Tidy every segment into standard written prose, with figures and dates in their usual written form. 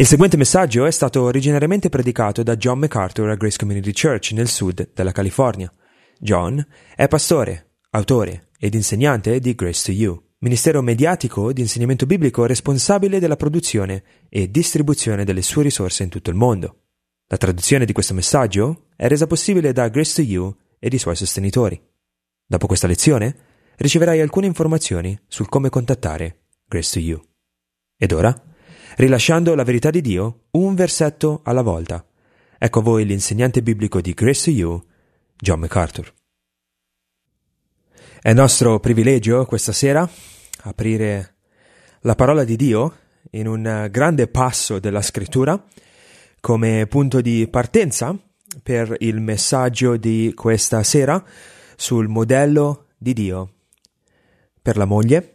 Il seguente messaggio è stato originariamente predicato da John MacArthur a Grace Community Church nel sud della California. John è pastore, autore ed insegnante di Grace to You, ministero mediatico di insegnamento biblico responsabile della produzione e distribuzione delle sue risorse in tutto il mondo. La traduzione di questo messaggio è resa possibile da Grace to You ed i suoi sostenitori. Dopo questa lezione riceverai alcune informazioni sul come contattare Grace to You. Ed ora, rilasciando la verità di Dio, un versetto alla volta. Ecco a voi l'insegnante biblico di Grace to You, John MacArthur. È nostro privilegio questa sera aprire la parola di Dio in un grande passo della Scrittura come punto di partenza per il messaggio di questa sera sul modello di Dio per la moglie.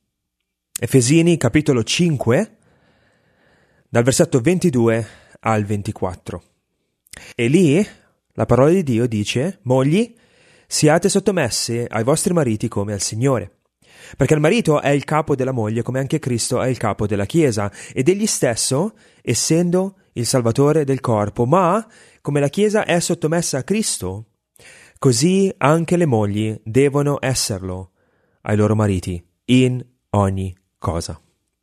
Efesini capitolo 5, dal versetto 22 al 24. E lì la parola di Dio dice: mogli, siate sottomesse ai vostri mariti come al Signore, perché il marito è il capo della moglie come anche Cristo è il capo della Chiesa, ed egli stesso, essendo il Salvatore del corpo. Ma come la Chiesa è sottomessa a Cristo, così anche le mogli devono esserlo ai loro mariti in ogni cosa.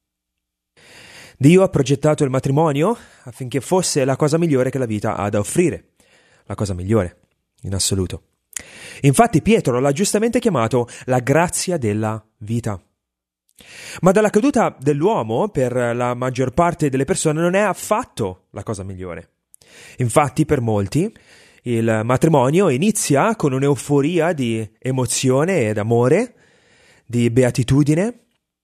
Dio ha progettato il matrimonio affinché fosse la cosa migliore che la vita ha da offrire, la cosa migliore in assoluto. Infatti Pietro l'ha giustamente chiamato la grazia della vita. Ma dalla caduta dell'uomo, per la maggior parte delle persone, non è affatto la cosa migliore. Infatti per molti il matrimonio inizia con un'euforia di emozione ed amore, di beatitudine,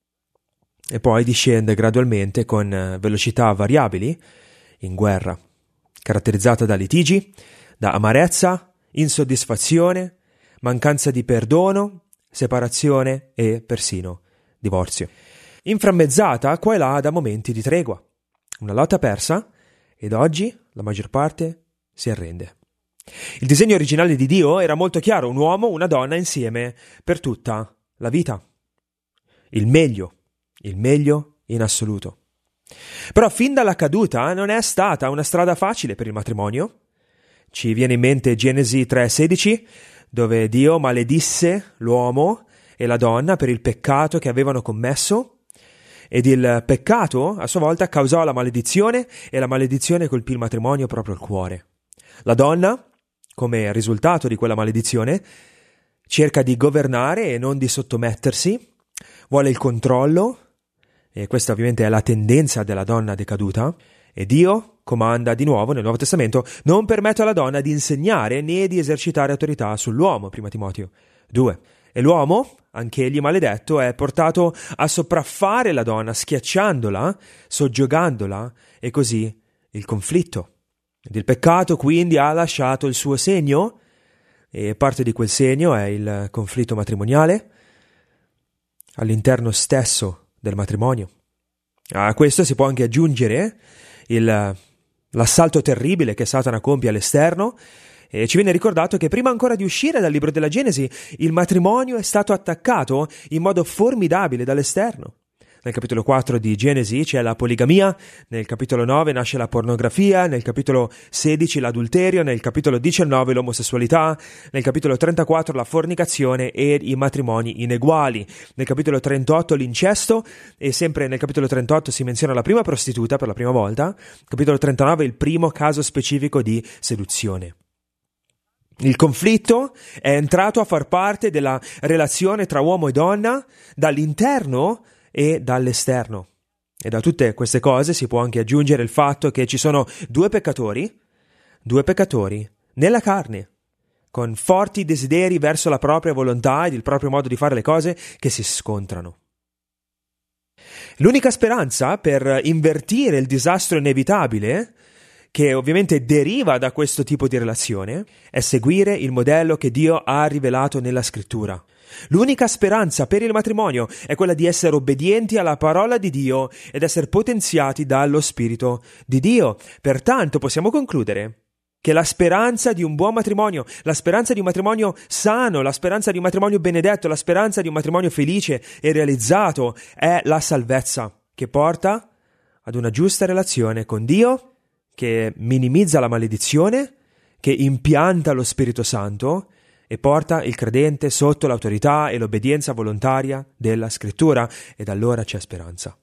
e poi discende gradualmente con velocità variabili in guerra, caratterizzata da litigi, da amarezza, insoddisfazione, mancanza di perdono, separazione e persino divorzio. Inframmezzata qua e là da momenti di tregua, una lotta persa, ed oggi la maggior parte si arrende. Il disegno originale di Dio era molto chiaro: un uomo, una donna insieme per tutta la vita. Il meglio in assoluto. Però fin dalla caduta non è stata una strada facile per il matrimonio. Ci viene in mente Genesi 3,16, dove Dio maledisse l'uomo e la donna per il peccato che avevano commesso, ed il peccato a sua volta causò la maledizione, e la maledizione colpì il matrimonio proprio al cuore. La donna, come risultato di quella maledizione, cerca di governare e non di sottomettersi, vuole il controllo, e questa ovviamente è la tendenza della donna decaduta, e Dio comanda di nuovo nel Nuovo Testamento: non permetto alla donna di insegnare né di esercitare autorità sull'uomo, 1 Timoteo 2. E l'uomo, anch'egli maledetto, è portato a sopraffare la donna, schiacciandola, soggiogandola, e così il conflitto. Ed il peccato quindi ha lasciato il suo segno, e parte di quel segno è il conflitto matrimoniale all'interno stesso del matrimonio. A questo si può anche aggiungere l'assalto terribile che Satana compie all'esterno, e ci viene ricordato che prima ancora di uscire dal libro della Genesi il matrimonio è stato attaccato in modo formidabile dall'esterno. Nel capitolo 4 di Genesi c'è la poligamia, nel capitolo 9 nasce la pornografia, nel capitolo 16 l'adulterio, nel capitolo 19 l'omosessualità, nel capitolo 34 la fornicazione e i matrimoni ineguali, nel capitolo 38 l'incesto, e sempre nel capitolo 38 si menziona la prima prostituta per la prima volta, capitolo 39 il primo caso specifico di seduzione. Il conflitto è entrato a far parte della relazione tra uomo e donna dall'interno e dall'esterno. E da tutte queste cose si può anche aggiungere il fatto che ci sono due peccatori nella carne, con forti desideri verso la propria volontà ed il proprio modo di fare le cose, che si scontrano. L'unica speranza per invertire il disastro inevitabile, che ovviamente deriva da questo tipo di relazione, è seguire il modello che Dio ha rivelato nella Scrittura. L'unica speranza per il matrimonio è quella di essere obbedienti alla parola di Dio ed essere potenziati dallo Spirito di Dio. Pertanto possiamo concludere che la speranza di un buon matrimonio, la speranza di un matrimonio sano, la speranza di un matrimonio benedetto, la speranza di un matrimonio felice e realizzato è la salvezza, che porta ad una giusta relazione con Dio, che minimizza la maledizione, che impianta lo Spirito Santo e porta il credente sotto l'autorità e l'obbedienza volontaria della Scrittura, ed allora c'è speranza.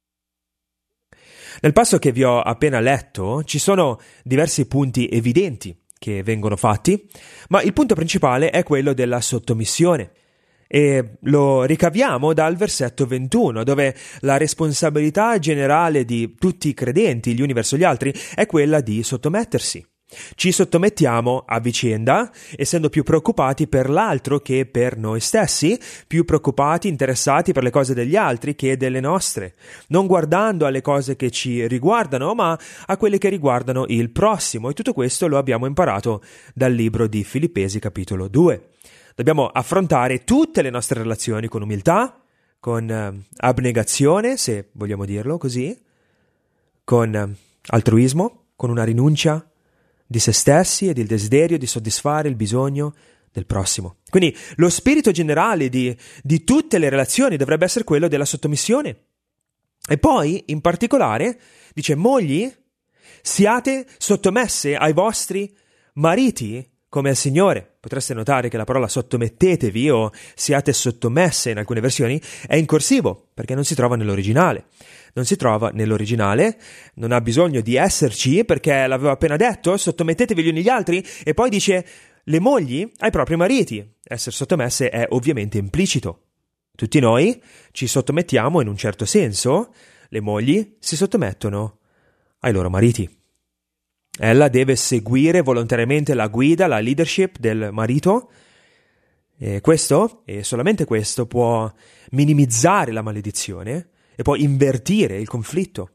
Nel passo che vi ho appena letto ci sono diversi punti evidenti che vengono fatti, ma il punto principale è quello della sottomissione. E lo ricaviamo dal versetto 21, dove la responsabilità generale di tutti i credenti, gli uni verso gli altri, è quella di sottomettersi. Ci sottomettiamo a vicenda, essendo più preoccupati per l'altro che per noi stessi, più preoccupati, interessati per le cose degli altri che delle nostre, non guardando alle cose che ci riguardano, ma a quelle che riguardano il prossimo. E tutto questo lo abbiamo imparato dal libro di Filippesi capitolo 2. Dobbiamo affrontare tutte le nostre relazioni con umiltà, con abnegazione, se vogliamo dirlo così, con altruismo, con una rinuncia di se stessi ed il desiderio di soddisfare il bisogno del prossimo. Quindi lo spirito generale di tutte le relazioni dovrebbe essere quello della sottomissione. E poi, in particolare, dice: mogli, siate sottomesse ai vostri mariti come al Signore. Potreste notare che la parola sottomettetevi o siate sottomesse in alcune versioni è in corsivo, perché non si trova nell'originale. Non si trova nell'originale, non ha bisogno di esserci, perché l'avevo appena detto, sottomettetevi gli uni agli altri, e poi dice le mogli ai propri mariti. Essere sottomesse è ovviamente implicito. Tutti noi ci sottomettiamo in un certo senso, le mogli si sottomettono ai loro mariti. Ella deve seguire volontariamente la guida, la leadership del marito, e questo, e solamente questo, può minimizzare la maledizione e può invertire il conflitto.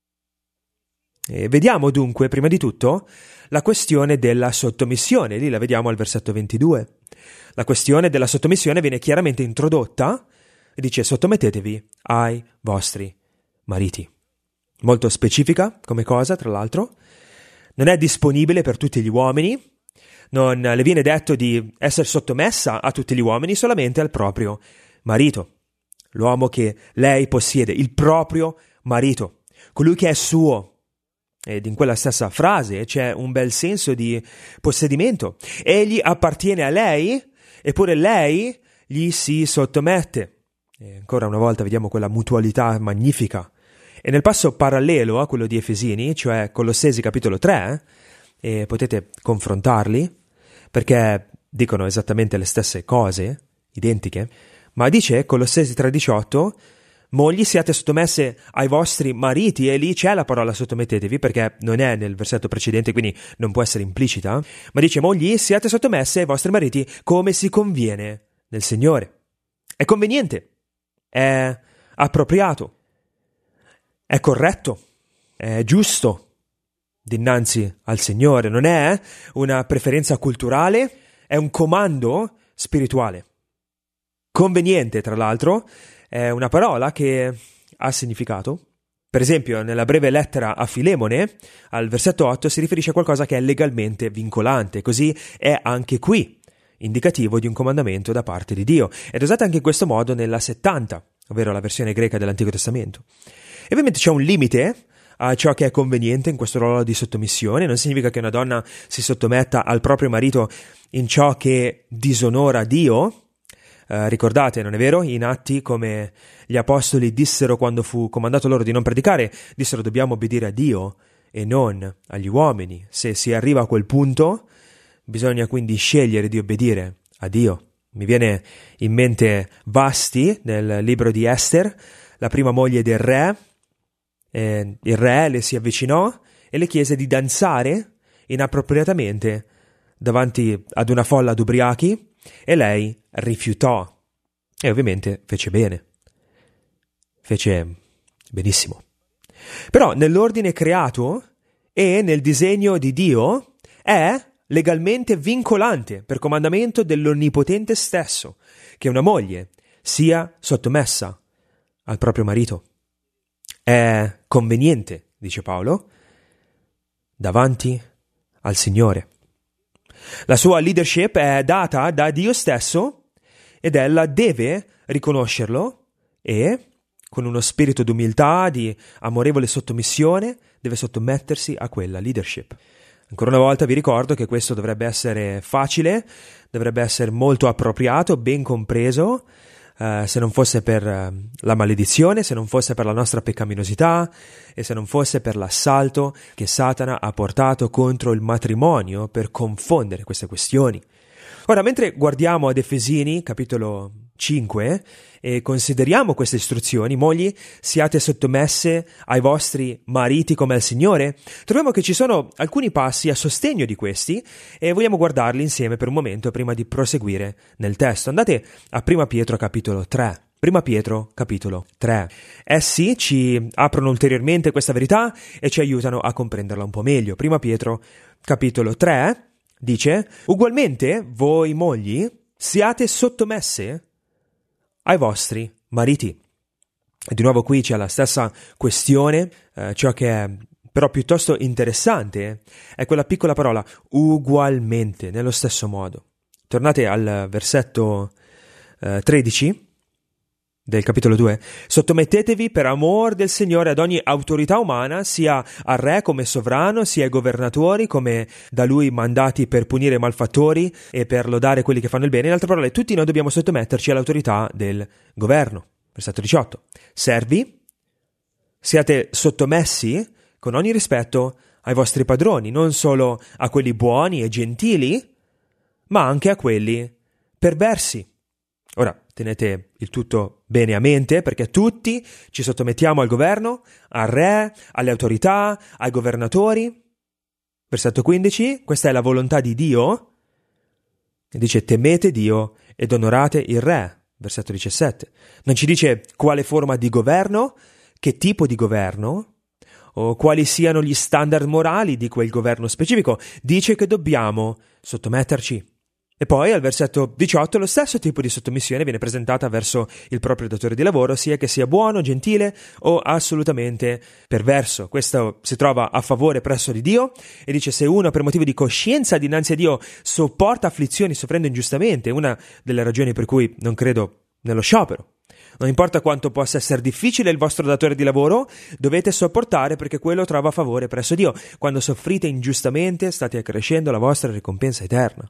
E vediamo dunque, prima di tutto, la questione della sottomissione. Lì la vediamo al versetto 22. La questione della sottomissione viene chiaramente introdotta e dice: sottomettetevi ai vostri mariti. Molto specifica come cosa, tra l'altro. Non è disponibile per tutti gli uomini, non le viene detto di essere sottomessa a tutti gli uomini, solamente al proprio marito. L'uomo che lei possiede, il proprio marito, colui che è suo. Ed in quella stessa frase c'è un bel senso di possedimento. Egli appartiene a lei, eppure lei gli si sottomette. E ancora una volta vediamo quella mutualità magnifica. E nel passo parallelo a quello di Efesini, cioè Colossesi capitolo 3, e potete confrontarli, perché dicono esattamente le stesse cose, identiche, ma dice Colossesi 3,18: mogli, siate sottomesse ai vostri mariti, e lì c'è la parola sottomettetevi, perché non è nel versetto precedente, quindi non può essere implicita, ma dice: mogli, siate sottomesse ai vostri mariti come si conviene nel Signore. È conveniente, è appropriato, è corretto, è giusto dinanzi al Signore. Non è una preferenza culturale, è un comando spirituale. Conveniente, tra l'altro, è una parola che ha significato. Per esempio, nella breve lettera a Filemone, al versetto 8, si riferisce a qualcosa che è legalmente vincolante. Così è anche qui, indicativo di un comandamento da parte di Dio. Ed è usata anche in questo modo nella 70, ovvero la versione greca dell'Antico Testamento. E ovviamente c'è un limite a ciò che è conveniente in questo ruolo di sottomissione. Non significa che una donna si sottometta al proprio marito in ciò che disonora Dio. Ricordate, non è vero? In Atti, come gli apostoli dissero quando fu comandato loro di non predicare, dissero: dobbiamo obbedire a Dio e non agli uomini. Se si arriva a quel punto, bisogna quindi scegliere di obbedire a Dio. Mi viene in mente Vasti nel libro di Ester, la prima moglie del re. Il re le si avvicinò e le chiese di danzare inappropriatamente davanti ad una folla d'ubriachi, e lei rifiutò, e ovviamente fece bene, fece benissimo. Però nell'ordine creato e nel disegno di Dio è legalmente vincolante, per comandamento dell'Onnipotente stesso, che una moglie sia sottomessa al proprio marito. È conveniente, dice Paolo, davanti al Signore. La sua leadership è data da Dio stesso ed ella deve riconoscerlo e con uno spirito d'umiltà, di amorevole sottomissione, deve sottomettersi a quella leadership. Ancora una volta vi ricordo che questo dovrebbe essere facile, dovrebbe essere molto appropriato, ben compreso, se non fosse per la maledizione, se non fosse per la nostra peccaminosità e se non fosse per l'assalto che Satana ha portato contro il matrimonio per confondere queste questioni. Ora, mentre guardiamo ad Efesini, capitolo 5, e consideriamo queste istruzioni, mogli, siate sottomesse ai vostri mariti come al Signore, troviamo che ci sono alcuni passi a sostegno di questi e vogliamo guardarli insieme per un momento prima di proseguire nel testo. Andate a 1 Pietro capitolo 3. 1 Pietro capitolo 3. Essi ci aprono ulteriormente questa verità e ci aiutano a comprenderla un po' meglio. 1 Pietro capitolo 3 dice: ugualmente voi mogli siate sottomesse ai vostri mariti. E di nuovo qui c'è la stessa questione, ciò che è però piuttosto interessante è quella piccola parola ugualmente, nello stesso modo. Tornate al versetto 13 del capitolo 2. Sottomettetevi per amor del Signore ad ogni autorità umana, sia al re come sovrano, sia ai governatori come da lui mandati per punire i malfattori e per lodare quelli che fanno il bene. In altre parole, tutti noi dobbiamo sottometterci all'autorità del governo. Versetto 18. Servi, siate sottomessi con ogni rispetto ai vostri padroni, non solo a quelli buoni e gentili, ma anche a quelli perversi. Ora, tenete il tutto bene a mente, perché tutti ci sottomettiamo al governo, al re, alle autorità, ai governatori. Versetto 15, questa è la volontà di Dio. E dice: temete Dio ed onorate il re. Versetto 17. Non ci dice quale forma di governo, che tipo di governo, o quali siano gli standard morali di quel governo specifico. Dice che dobbiamo sottometterci. E poi al versetto 18 lo stesso tipo di sottomissione viene presentata verso il proprio datore di lavoro, sia che sia buono, gentile o assolutamente perverso. Questo si trova a favore presso di Dio e dice: se uno per motivo di coscienza dinanzi a Dio sopporta afflizioni soffrendo ingiustamente, una delle ragioni per cui non credo nello sciopero. Non importa quanto possa essere difficile il vostro datore di lavoro, dovete sopportare perché quello trova favore presso Dio. Quando soffrite ingiustamente state accrescendo la vostra ricompensa eterna.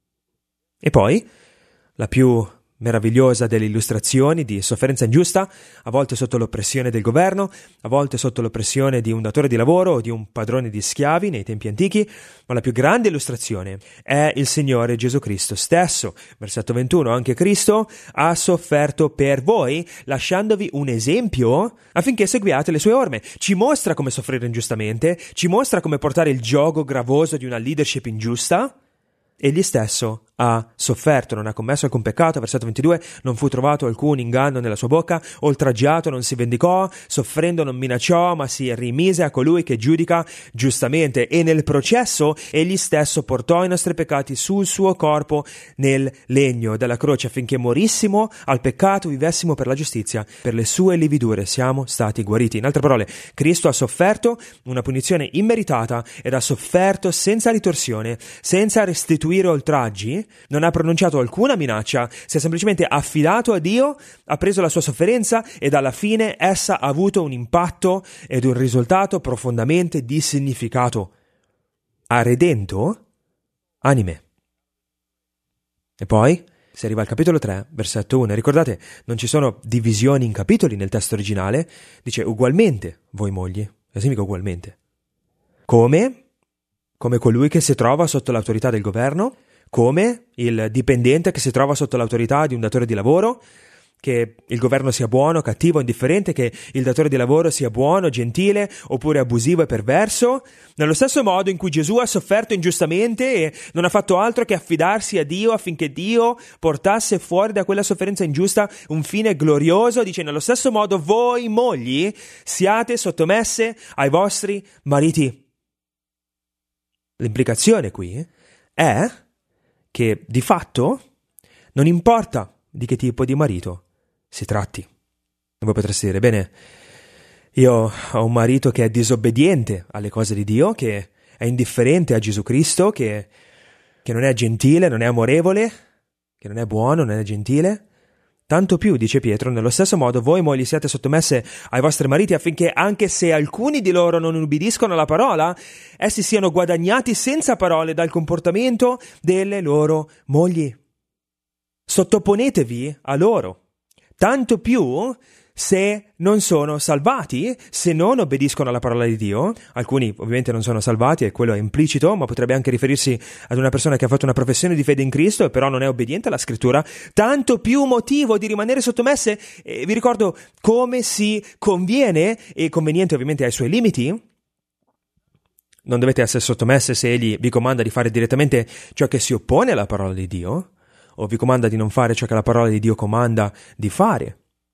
E poi, la più meravigliosa delle illustrazioni di sofferenza ingiusta, a volte sotto l'oppressione del governo, a volte sotto l'oppressione di un datore di lavoro o di un padrone di schiavi nei tempi antichi, ma la più grande illustrazione è il Signore Gesù Cristo stesso. Versetto 21, anche Cristo ha sofferto per voi, lasciandovi un esempio affinché seguiate le sue orme. Ci mostra come soffrire ingiustamente, ci mostra come portare il giogo gravoso di una leadership ingiusta. Egli stesso ha sofferto, non ha commesso alcun peccato, versetto 22, non fu trovato alcun inganno nella sua bocca, oltraggiato non si vendicò, soffrendo non minacciò, ma si rimise a colui che giudica giustamente, e nel processo egli stesso portò i nostri peccati sul suo corpo nel legno della croce, affinché morissimo al peccato, vivessimo per la giustizia, per le sue lividure siamo stati guariti. In altre parole, Cristo ha sofferto una punizione immeritata ed ha sofferto senza ritorsione, senza restituire oltraggi, non ha pronunciato alcuna minaccia, si è semplicemente affidato a Dio, ha preso la sua sofferenza ed alla fine essa ha avuto un impatto ed un risultato profondamente di significato. Ha redento anime. E poi si arriva al capitolo 3, versetto 1. Ricordate, non ci sono divisioni in capitoli nel testo originale, dice ugualmente voi mogli, significa ugualmente. Come colui che si trova sotto l'autorità del governo, come il dipendente che si trova sotto l'autorità di un datore di lavoro, che il governo sia buono, cattivo, indifferente, che il datore di lavoro sia buono, gentile, oppure abusivo e perverso, nello stesso modo in cui Gesù ha sofferto ingiustamente e non ha fatto altro che affidarsi a Dio affinché Dio portasse fuori da quella sofferenza ingiusta un fine glorioso, dice nello stesso modo voi mogli siate sottomesse ai vostri mariti. L'implicazione qui è che di fatto non importa di che tipo di marito si tratti. E voi potreste dire, bene, io ho un marito che è disobbediente alle cose di Dio, che è indifferente a Gesù Cristo, che non è gentile, non è amorevole, che non è buono, non è gentile. Tanto più, dice Pietro, nello stesso modo voi mogli siate sottomesse ai vostri mariti affinché anche se alcuni di loro non ubbidiscono alla parola, essi siano guadagnati senza parole dal comportamento delle loro mogli. Sottoponetevi a loro, tanto più se non sono salvati, se non obbediscono alla parola di Dio. Alcuni ovviamente non sono salvati e quello è implicito, ma potrebbe anche riferirsi ad una persona che ha fatto una professione di fede in Cristo e però non è obbediente alla scrittura. Tanto più motivo di rimanere sottomesse. Vi ricordo come si conviene, e conveniente ovviamente ai suoi limiti. Non dovete essere sottomesse se egli vi comanda di fare direttamente ciò che si oppone alla parola di Dio, o vi comanda di non fare ciò che la parola di Dio comanda di fare.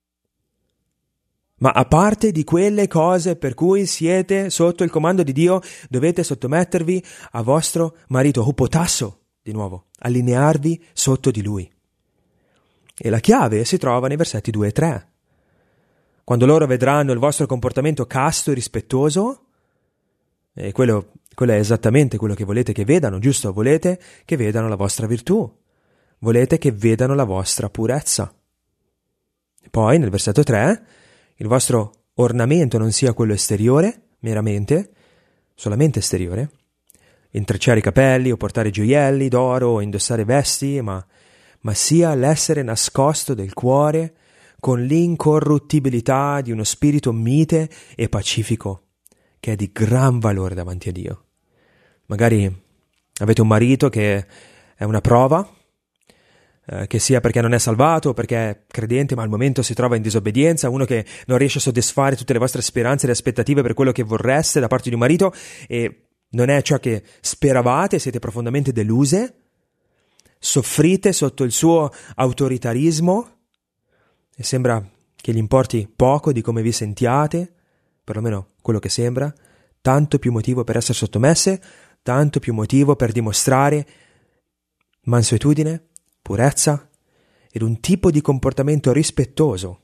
Ma a parte di quelle cose per cui siete sotto il comando di Dio, dovete sottomettervi a vostro marito, hupotasso, di nuovo, allinearvi sotto di lui. E la chiave si trova nei versetti 2 e 3. Quando loro vedranno il vostro comportamento casto e rispettoso, e quello è esattamente quello che volete che vedano, giusto? Volete che vedano la vostra virtù, volete che vedano la vostra purezza. E poi, nel versetto 3, il vostro ornamento non sia quello esteriore, meramente, solamente esteriore, intrecciare i capelli o portare gioielli d'oro o indossare vesti, ma sia l'essere nascosto del cuore con l'incorruttibilità di uno spirito mite e pacifico, che è di gran valore davanti a Dio. Magari avete un marito che è una prova, che sia perché non è salvato o perché è credente ma al momento si trova in disobbedienza, uno che non riesce a soddisfare tutte le vostre speranze e aspettative per quello che vorreste da parte di un marito e non è ciò che speravate, siete profondamente deluse, soffrite sotto il suo autoritarismo e sembra che gli importi poco di come vi sentiate, perlomeno quello che sembra. Tanto più motivo per essere sottomesse, tanto più motivo per dimostrare mansuetudine, purezza ed un tipo di comportamento rispettoso.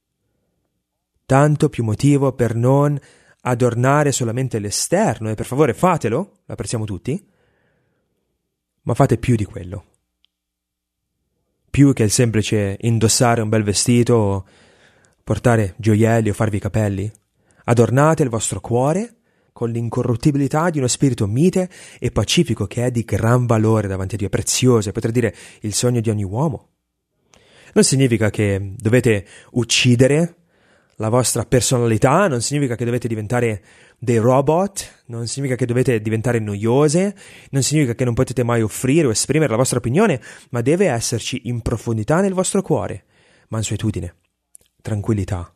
Tanto più motivo per non adornare solamente l'esterno, e per favore fatelo, lo apprezziamo tutti, ma fate più di quello. Più che il semplice indossare un bel vestito o portare gioielli o farvi i capelli. Adornate il vostro cuore con l'incorruttibilità di uno spirito mite e pacifico che è di gran valore davanti a Dio, prezioso, e potrei dire il sogno di ogni uomo. Non significa che dovete uccidere la vostra personalità, non significa che dovete diventare dei robot, non significa che dovete diventare noiose, non significa che non potete mai offrire o esprimere la vostra opinione, ma deve esserci in profondità nel vostro cuore mansuetudine, tranquillità,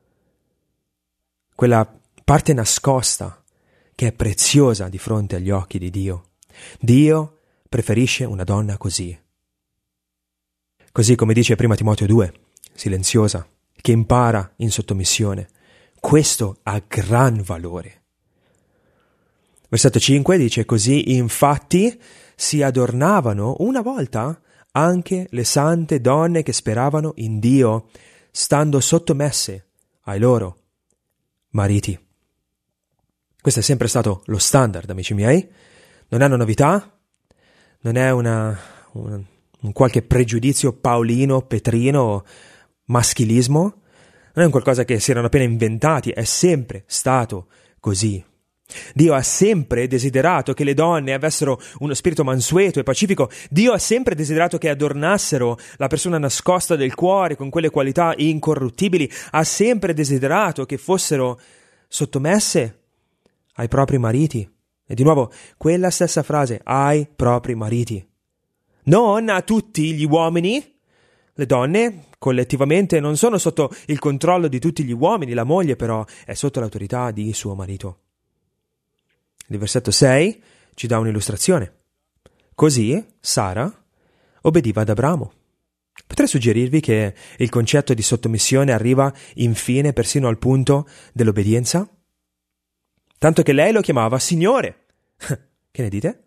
quella parte nascosta che è preziosa di fronte agli occhi di Dio. Dio preferisce una donna così. Così come dice prima Timoteo 2, silenziosa, che impara in sottomissione. Questo ha gran valore. Versetto 5 dice: così infatti si adornavano una volta anche le sante donne che speravano in Dio, stando sottomesse ai loro mariti. Questo è sempre stato lo standard, amici miei. Non è una novità, non è un qualche pregiudizio paolino, petrino, maschilismo, non è un qualcosa che si erano appena inventati, è sempre stato così. Dio ha sempre desiderato che le donne avessero uno spirito mansueto e pacifico. Dio ha sempre desiderato che adornassero la persona nascosta del cuore con quelle qualità incorruttibili. Ha sempre desiderato che fossero sottomesse ai propri mariti. E di nuovo, quella stessa frase, ai propri mariti. Non a tutti gli uomini. Le donne, collettivamente, non sono sotto il controllo di tutti gli uomini, la moglie però è sotto l'autorità di suo marito. Il versetto 6 ci dà un'illustrazione. Così Sara obbediva ad Abramo. Potrei suggerirvi che il concetto di sottomissione arriva infine persino al punto dell'obbedienza? Tanto che lei lo chiamava Signore. Che ne dite?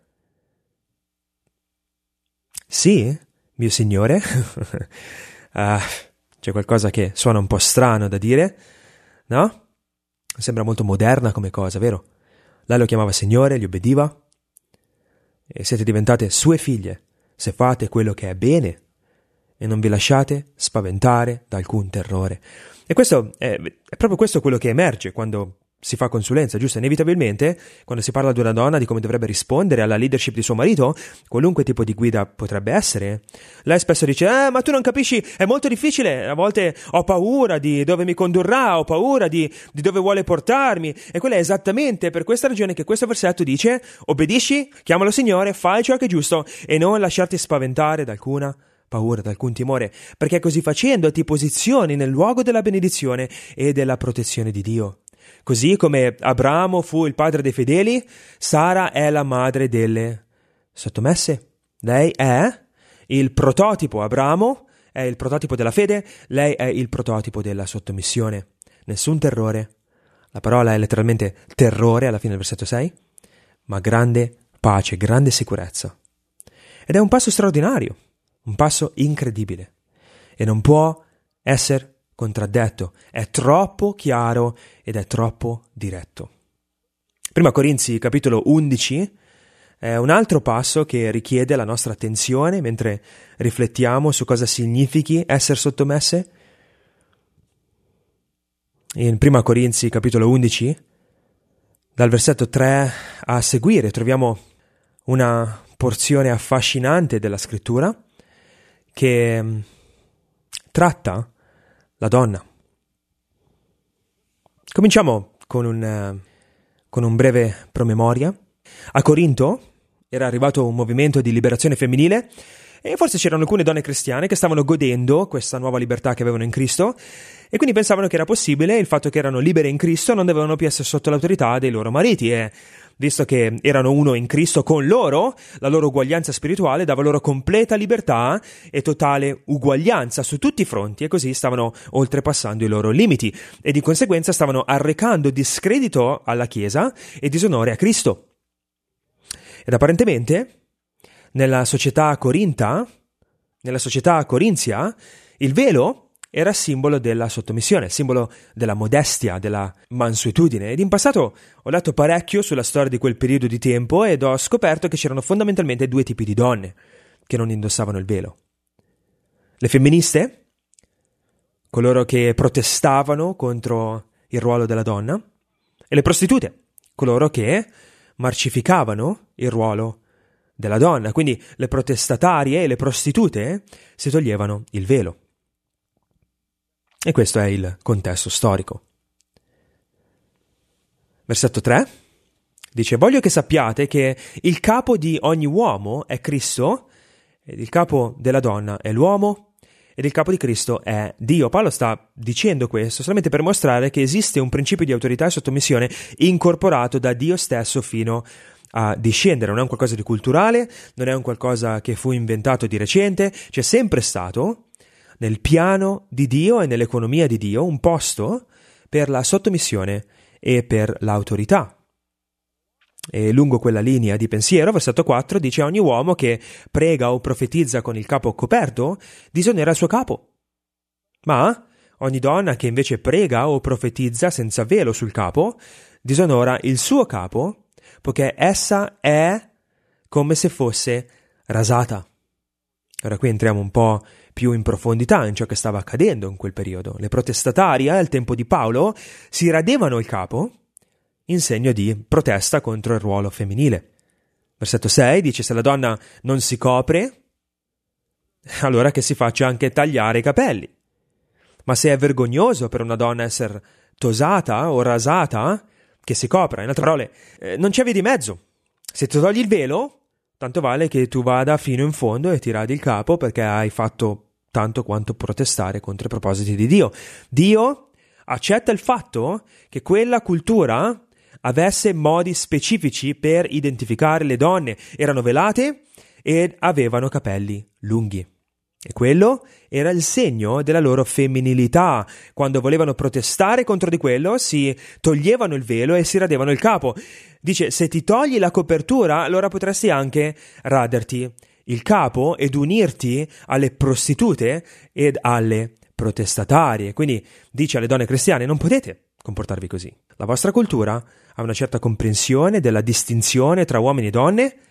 Sì, mio Signore? C'è qualcosa che suona un po' strano da dire, no? Sembra molto moderna come cosa, vero? Lei lo chiamava Signore, gli obbediva. E siete diventate sue figlie se fate quello che è bene e non vi lasciate spaventare da alcun terrore. E questo è proprio questo quello che emerge quando si fa consulenza, giusto? Inevitabilmente, quando si parla di una donna, di come dovrebbe rispondere alla leadership di suo marito, qualunque tipo di guida potrebbe essere, lei spesso dice, ma tu non capisci, è molto difficile, a volte ho paura di dove mi condurrà, ho paura di dove vuole portarmi, e quella è esattamente per questa ragione che questo versetto dice, obbedisci, chiama lo Signore, fai ciò che è giusto, e non lasciarti spaventare da alcuna paura, da alcun timore, perché così facendo ti posizioni nel luogo della benedizione e della protezione di Dio. Così come Abramo fu il padre dei fedeli, Sara è la madre delle sottomesse. Lei è il prototipo, Abramo è il prototipo della fede, lei è il prototipo della sottomissione. Nessun terrore. La parola è letteralmente terrore alla fine del versetto 6, ma grande pace, grande sicurezza. Ed è un passo straordinario, un passo incredibile, e non può essere contraddetto, è troppo chiaro ed è troppo diretto. Prima Corinzi capitolo 11 è un altro passo che richiede la nostra attenzione mentre riflettiamo su cosa significhi essere sottomesse. In Prima Corinzi capitolo 11, dal versetto 3 a seguire, troviamo una porzione affascinante della scrittura che tratta la donna. Cominciamo con un breve promemoria. A Corinto era arrivato un movimento di liberazione femminile e forse c'erano alcune donne cristiane che stavano godendo questa nuova libertà che avevano in Cristo e quindi pensavano che era possibile il fatto che erano libere in Cristo, non dovevano più essere sotto l'autorità dei loro mariti e visto che erano uno in Cristo con loro, la loro uguaglianza spirituale dava loro completa libertà e totale uguaglianza su tutti i fronti e così stavano oltrepassando i loro limiti e di conseguenza stavano arrecando discredito alla Chiesa e disonore a Cristo. Ed apparentemente nella società corinzia, il velo era simbolo della sottomissione, simbolo della modestia, della mansuetudine. Ed in passato ho letto parecchio sulla storia di quel periodo di tempo ed ho scoperto che c'erano fondamentalmente due tipi di donne che non indossavano il velo. Le femministe, coloro che protestavano contro il ruolo della donna, e le prostitute, coloro che marcificavano il ruolo della donna. Quindi le protestatarie e le prostitute si toglievano il velo. E questo è il contesto storico. Versetto 3 dice: voglio che sappiate che il capo di ogni uomo è Cristo, ed il capo della donna è l'uomo, ed il capo di Cristo è Dio. Paolo sta dicendo questo solamente per mostrare che esiste un principio di autorità e sottomissione incorporato da Dio stesso fino a discendere. Non è un qualcosa di culturale, non è un qualcosa che fu inventato di recente, c'è sempre stato nel piano di Dio e nell'economia di Dio un posto per la sottomissione e per l'autorità. E lungo quella linea di pensiero, versetto 4 dice: ogni uomo che prega o profetizza con il capo coperto disonera il suo capo, ma ogni donna che invece prega o profetizza senza velo sul capo disonora il suo capo, poiché essa è come se fosse rasata. Ora qui entriamo un po' più in profondità in ciò che stava accadendo in quel periodo. Le protestatarie al tempo di Paolo si radevano il capo in segno di protesta contro il ruolo femminile. Versetto 6 dice: se la donna non si copre, allora che si faccia anche tagliare i capelli. Ma se è vergognoso per una donna essere tosata o rasata, che si copra. In altre parole, non c'è via di mezzo. Se tu togli il velo, tanto vale che tu vada fino in fondo e ti radi il capo, perché hai fatto tanto quanto protestare contro i propositi di Dio. Dio accetta il fatto che quella cultura avesse modi specifici per identificare le donne. Erano velate ed avevano capelli lunghi. E quello era il segno della loro femminilità. Quando volevano protestare contro di quello, si toglievano il velo e si radevano il capo. Dice: se ti togli la copertura, allora potresti anche raderti il capo ed unirti alle prostitute ed alle protestatarie. Quindi dice alle donne cristiane: non potete comportarvi così. La vostra cultura ha una certa comprensione della distinzione tra uomini e donne.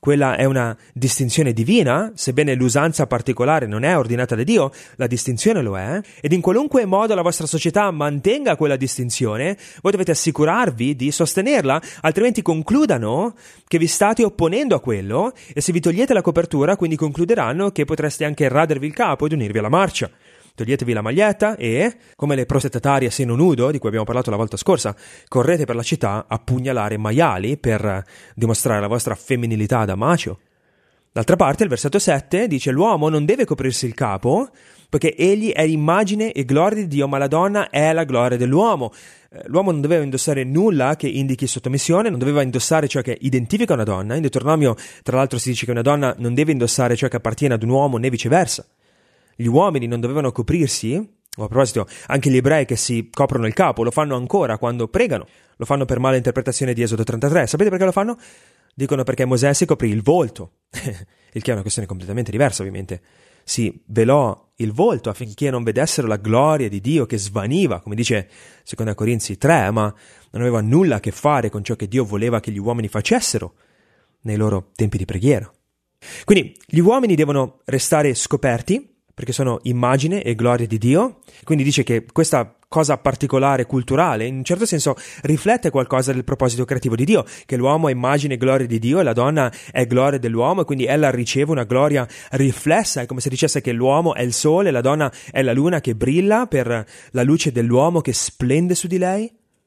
quella è una distinzione divina, sebbene l'usanza particolare non è ordinata da Dio, la distinzione lo è, ed in qualunque modo la vostra società mantenga quella distinzione, voi dovete assicurarvi di sostenerla, altrimenti concludano che vi state opponendo a quello, e se vi togliete la copertura, quindi concluderanno che potreste anche radervi il capo ed unirvi alla marcia. Toglietevi la maglietta e, come le prostatatarie a seno nudo, di cui abbiamo parlato la volta scorsa, correte per la città a pugnalare maiali per dimostrare la vostra femminilità da macio. D'altra parte, il versetto 7 dice: l'uomo non deve coprirsi il capo, perché egli è l'immagine e gloria di Dio, ma la donna è la gloria dell'uomo. L'uomo non doveva indossare nulla che indichi sottomissione, non doveva indossare ciò che identifica una donna. In Deuteronomio, tra l'altro, si dice che una donna non deve indossare ciò che appartiene ad un uomo, né viceversa. Gli uomini non dovevano coprirsi, o a proposito, anche gli ebrei che si coprono il capo lo fanno ancora quando pregano, lo fanno per mala interpretazione di Esodo 33. Sapete perché lo fanno? Dicono perché Mosè si coprì il volto, il che è una questione completamente diversa ovviamente. Si velò il volto affinché non vedessero la gloria di Dio che svaniva, come dice 2 Corinzi 3, ma non aveva nulla a che fare con ciò che Dio voleva che gli uomini facessero nei loro tempi di preghiera. Quindi gli uomini devono restare scoperti, perché sono immagine e gloria di Dio. Quindi dice che questa cosa particolare, culturale, in un certo senso riflette qualcosa del proposito creativo di Dio, che l'uomo è immagine e gloria di Dio e la donna è gloria dell'uomo, e quindi ella riceve una gloria riflessa. È come se dicesse che l'uomo è il sole, la donna è la luna che brilla per la luce dell'uomo che splende su di lei.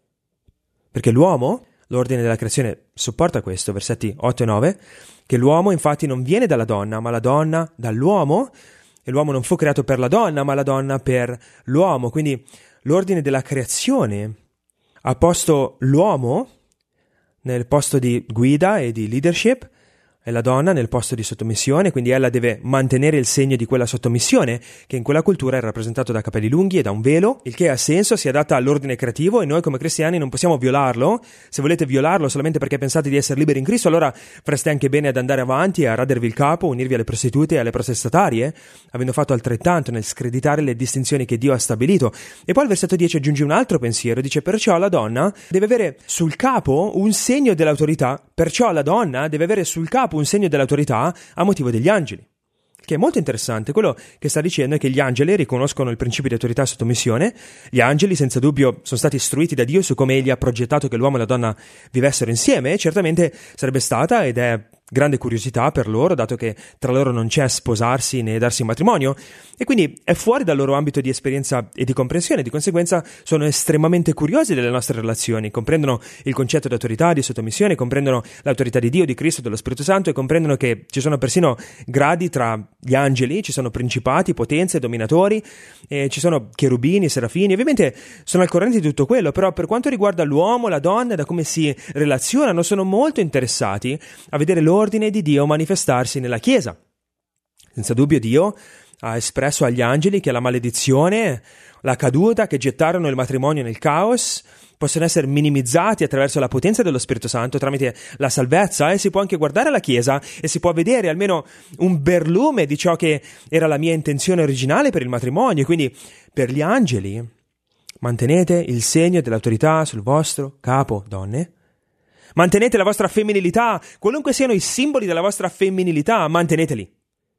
Perché l'uomo, l'ordine della creazione supporta questo, versetti 8 e 9, che l'uomo infatti non viene dalla donna, ma la donna dall'uomo, e l'uomo non fu creato per la donna, ma la donna per l'uomo. Quindi l'ordine della creazione ha posto l'uomo nel posto di guida e di leadership e la donna nel posto di sottomissione, quindi ella deve mantenere il segno di quella sottomissione, che in quella cultura era rappresentato da capelli lunghi e da un velo, il che ha senso, si adatta all'ordine creativo, e noi come cristiani non possiamo violarlo. Se volete violarlo solamente perché pensate di essere liberi in Cristo, allora fareste anche bene ad andare avanti e a radervi il capo, unirvi alle prostitute e alle protestatarie, avendo fatto altrettanto nel screditare le distinzioni che Dio ha stabilito. E poi il versetto 10 aggiunge un altro pensiero, dice: perciò la donna deve avere sul capo un segno dell'autorità, perciò la donna deve avere sul capo un segno dell'autorità a motivo degli angeli. Che è molto interessante. Quello che sta dicendo è che gli angeli riconoscono il principio di autorità e sottomissione. Gli angeli senza dubbio sono stati istruiti da Dio su come egli ha progettato che l'uomo e la donna vivessero insieme, e certamente sarebbe stata ed è grande curiosità per loro, dato che tra loro non c'è sposarsi né darsi in matrimonio, e quindi è fuori dal loro ambito di esperienza e di comprensione. Di conseguenza sono estremamente curiosi delle nostre relazioni, comprendono il concetto di autorità, di sottomissione, comprendono l'autorità di Dio, di Cristo, dello Spirito Santo, e comprendono che ci sono persino gradi tra gli angeli, ci sono principati, potenze, dominatori, e ci sono cherubini, serafini. Ovviamente sono al corrente di tutto quello, però per quanto riguarda l'uomo, la donna e da come si relazionano, sono molto interessati a vedere l'ordine di Dio manifestarsi nella Chiesa. Senza dubbio Dio ha espresso agli angeli che la maledizione, la caduta che gettarono il matrimonio nel caos possono essere minimizzati attraverso la potenza dello Spirito Santo tramite la salvezza, e si può anche guardare la Chiesa e si può vedere almeno un berlume di ciò che era la mia intenzione originale per il matrimonio. Quindi per gli angeli: mantenete il segno dell'autorità sul vostro capo, donne. Mantenete la vostra femminilità, qualunque siano i simboli della vostra femminilità, manteneteli.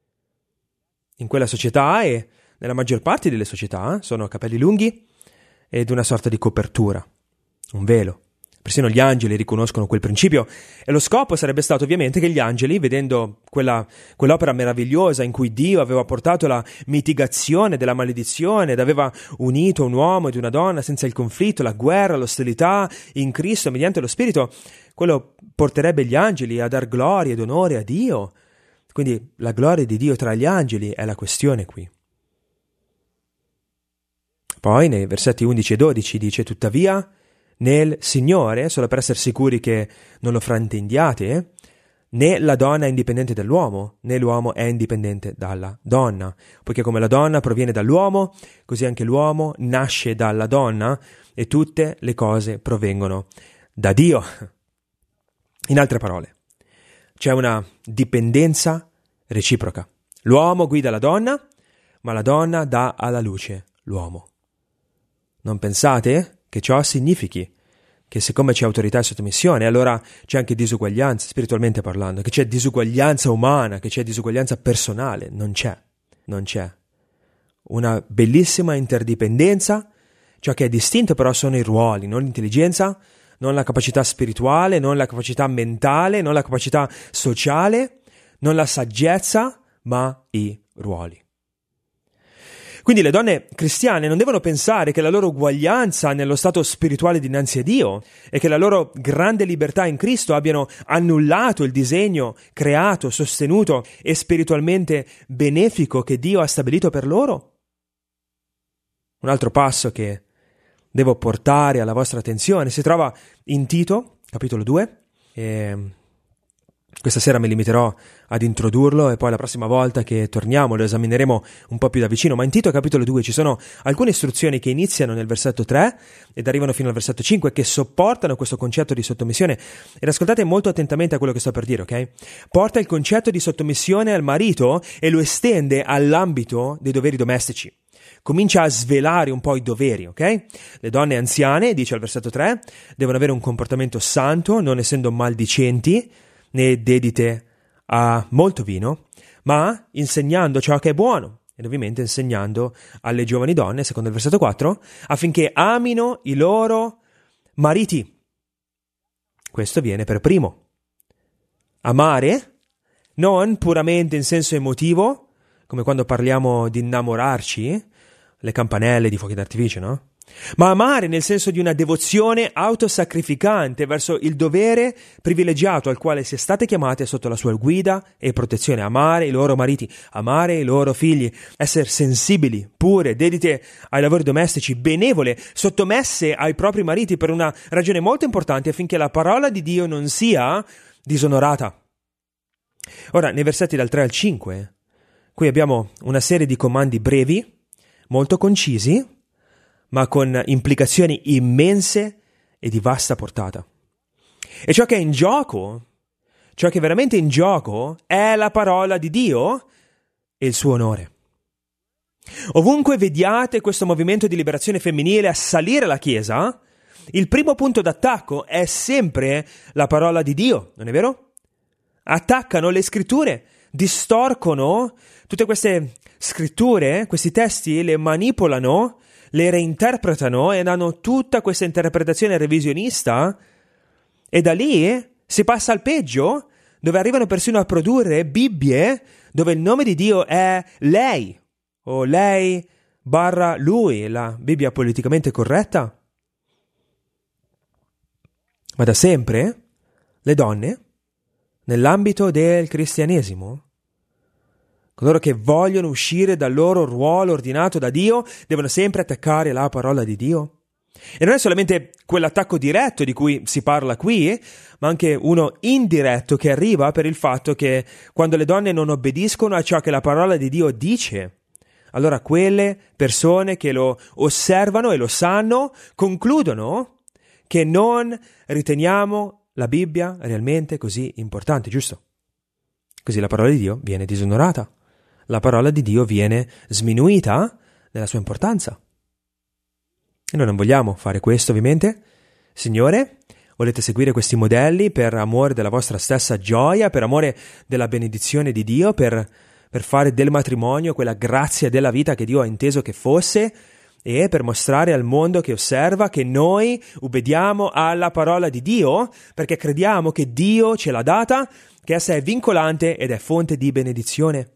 In quella società, e nella maggior parte delle società, sono capelli lunghi ed una sorta di copertura, un velo. Persino gli angeli riconoscono quel principio, e lo scopo sarebbe stato ovviamente che gli angeli, vedendo quell'opera meravigliosa in cui Dio aveva portato la mitigazione della maledizione ed aveva unito un uomo ed una donna senza il conflitto, la guerra, l'ostilità in Cristo mediante lo Spirito, quello porterebbe gli angeli a dar gloria ed onore a Dio. Quindi la gloria di Dio tra gli angeli è la questione qui. Poi nei versetti 11 e 12 dice: tuttavia nel Signore, solo per essere sicuri che non lo fraintendiate, né la donna è indipendente dall'uomo, né l'uomo è indipendente dalla donna, poiché come la donna proviene dall'uomo, così anche l'uomo nasce dalla donna, e tutte le cose provengono da Dio. In altre parole, c'è una dipendenza reciproca. L'uomo guida la donna, ma la donna dà alla luce l'uomo. Non pensate che ciò significhi che siccome c'è autorità e sottomissione, allora c'è anche disuguaglianza, spiritualmente parlando, che c'è disuguaglianza umana, che c'è disuguaglianza personale. Non c'è. Una bellissima interdipendenza. Ciò che è distinto però sono i ruoli, non l'intelligenza, non la capacità spirituale, non la capacità mentale, non la capacità sociale, non la saggezza, ma i ruoli. Quindi le donne cristiane non devono pensare che la loro uguaglianza nello stato spirituale dinanzi a Dio e che la loro grande libertà in Cristo abbiano annullato il disegno creato, sostenuto e spiritualmente benefico che Dio ha stabilito per loro. Un altro passo che devo portare alla vostra attenzione si trova in Tito, capitolo 2, e questa sera mi limiterò ad introdurlo e poi la prossima volta che torniamo lo esamineremo un po' più da vicino, ma in Tito capitolo 2 ci sono alcune istruzioni che iniziano nel versetto 3 ed arrivano fino al versetto 5 che sopportano questo concetto di sottomissione. Ed ascoltate molto attentamente a quello che sto per dire, ok? Porta il concetto di sottomissione al marito e lo estende all'ambito dei doveri domestici. Comincia a svelare un po' i doveri, ok? Le donne anziane, dice al versetto 3, devono avere un comportamento santo, non essendo maldicenti, né dedite a molto vino, ma insegnando ciò che è buono, ed ovviamente insegnando alle giovani donne, secondo il versetto 4, affinché amino i loro mariti. Questo viene per primo. Amare, non puramente in senso emotivo, come quando parliamo di innamorarci, le campanelle di fuochi d'artificio, no? Ma amare nel senso di una devozione autosacrificante verso il dovere privilegiato al quale si è state chiamate sotto la sua guida e protezione. Amare i loro mariti, amare i loro figli, essere sensibili, pure, dedite ai lavori domestici, benevole, sottomesse ai propri mariti per una ragione molto importante affinché la parola di Dio non sia disonorata. Ora, nei versetti dal 3 al 5, qui abbiamo una serie di comandi brevi, molto concisi, ma con implicazioni immense e di vasta portata. E ciò che è in gioco, ciò che è veramente in gioco, è la parola di Dio e il suo onore. Ovunque vediate questo movimento di liberazione femminile assalire la Chiesa, il primo punto d'attacco è sempre la parola di Dio, non è vero? Attaccano le scritture, distorcono tutte queste scritture, questi testi, le manipolano, le reinterpretano e danno tutta questa interpretazione revisionista e da lì si passa al peggio, dove arrivano persino a produrre Bibbie dove il nome di Dio è lei o lei/lui, la Bibbia politicamente corretta. Ma da sempre le donne, nell'ambito del cristianesimo, coloro che vogliono uscire dal loro ruolo ordinato da Dio devono sempre attaccare la parola di Dio. E non è solamente quell'attacco diretto di cui si parla qui, ma anche uno indiretto che arriva per il fatto che quando le donne non obbediscono a ciò che la parola di Dio dice, allora quelle persone che lo osservano e lo sanno concludono che non riteniamo la Bibbia realmente così importante, giusto? Così la parola di Dio viene disonorata. La parola di Dio viene sminuita nella sua importanza. E noi non vogliamo fare questo, ovviamente. Signore, volete seguire questi modelli per amore della vostra stessa gioia, per amore della benedizione di Dio, per fare del matrimonio quella grazia della vita che Dio ha inteso che fosse e per mostrare al mondo che osserva che noi ubbediamo alla parola di Dio perché crediamo che Dio ce l'ha data, che essa è vincolante ed è fonte di benedizione.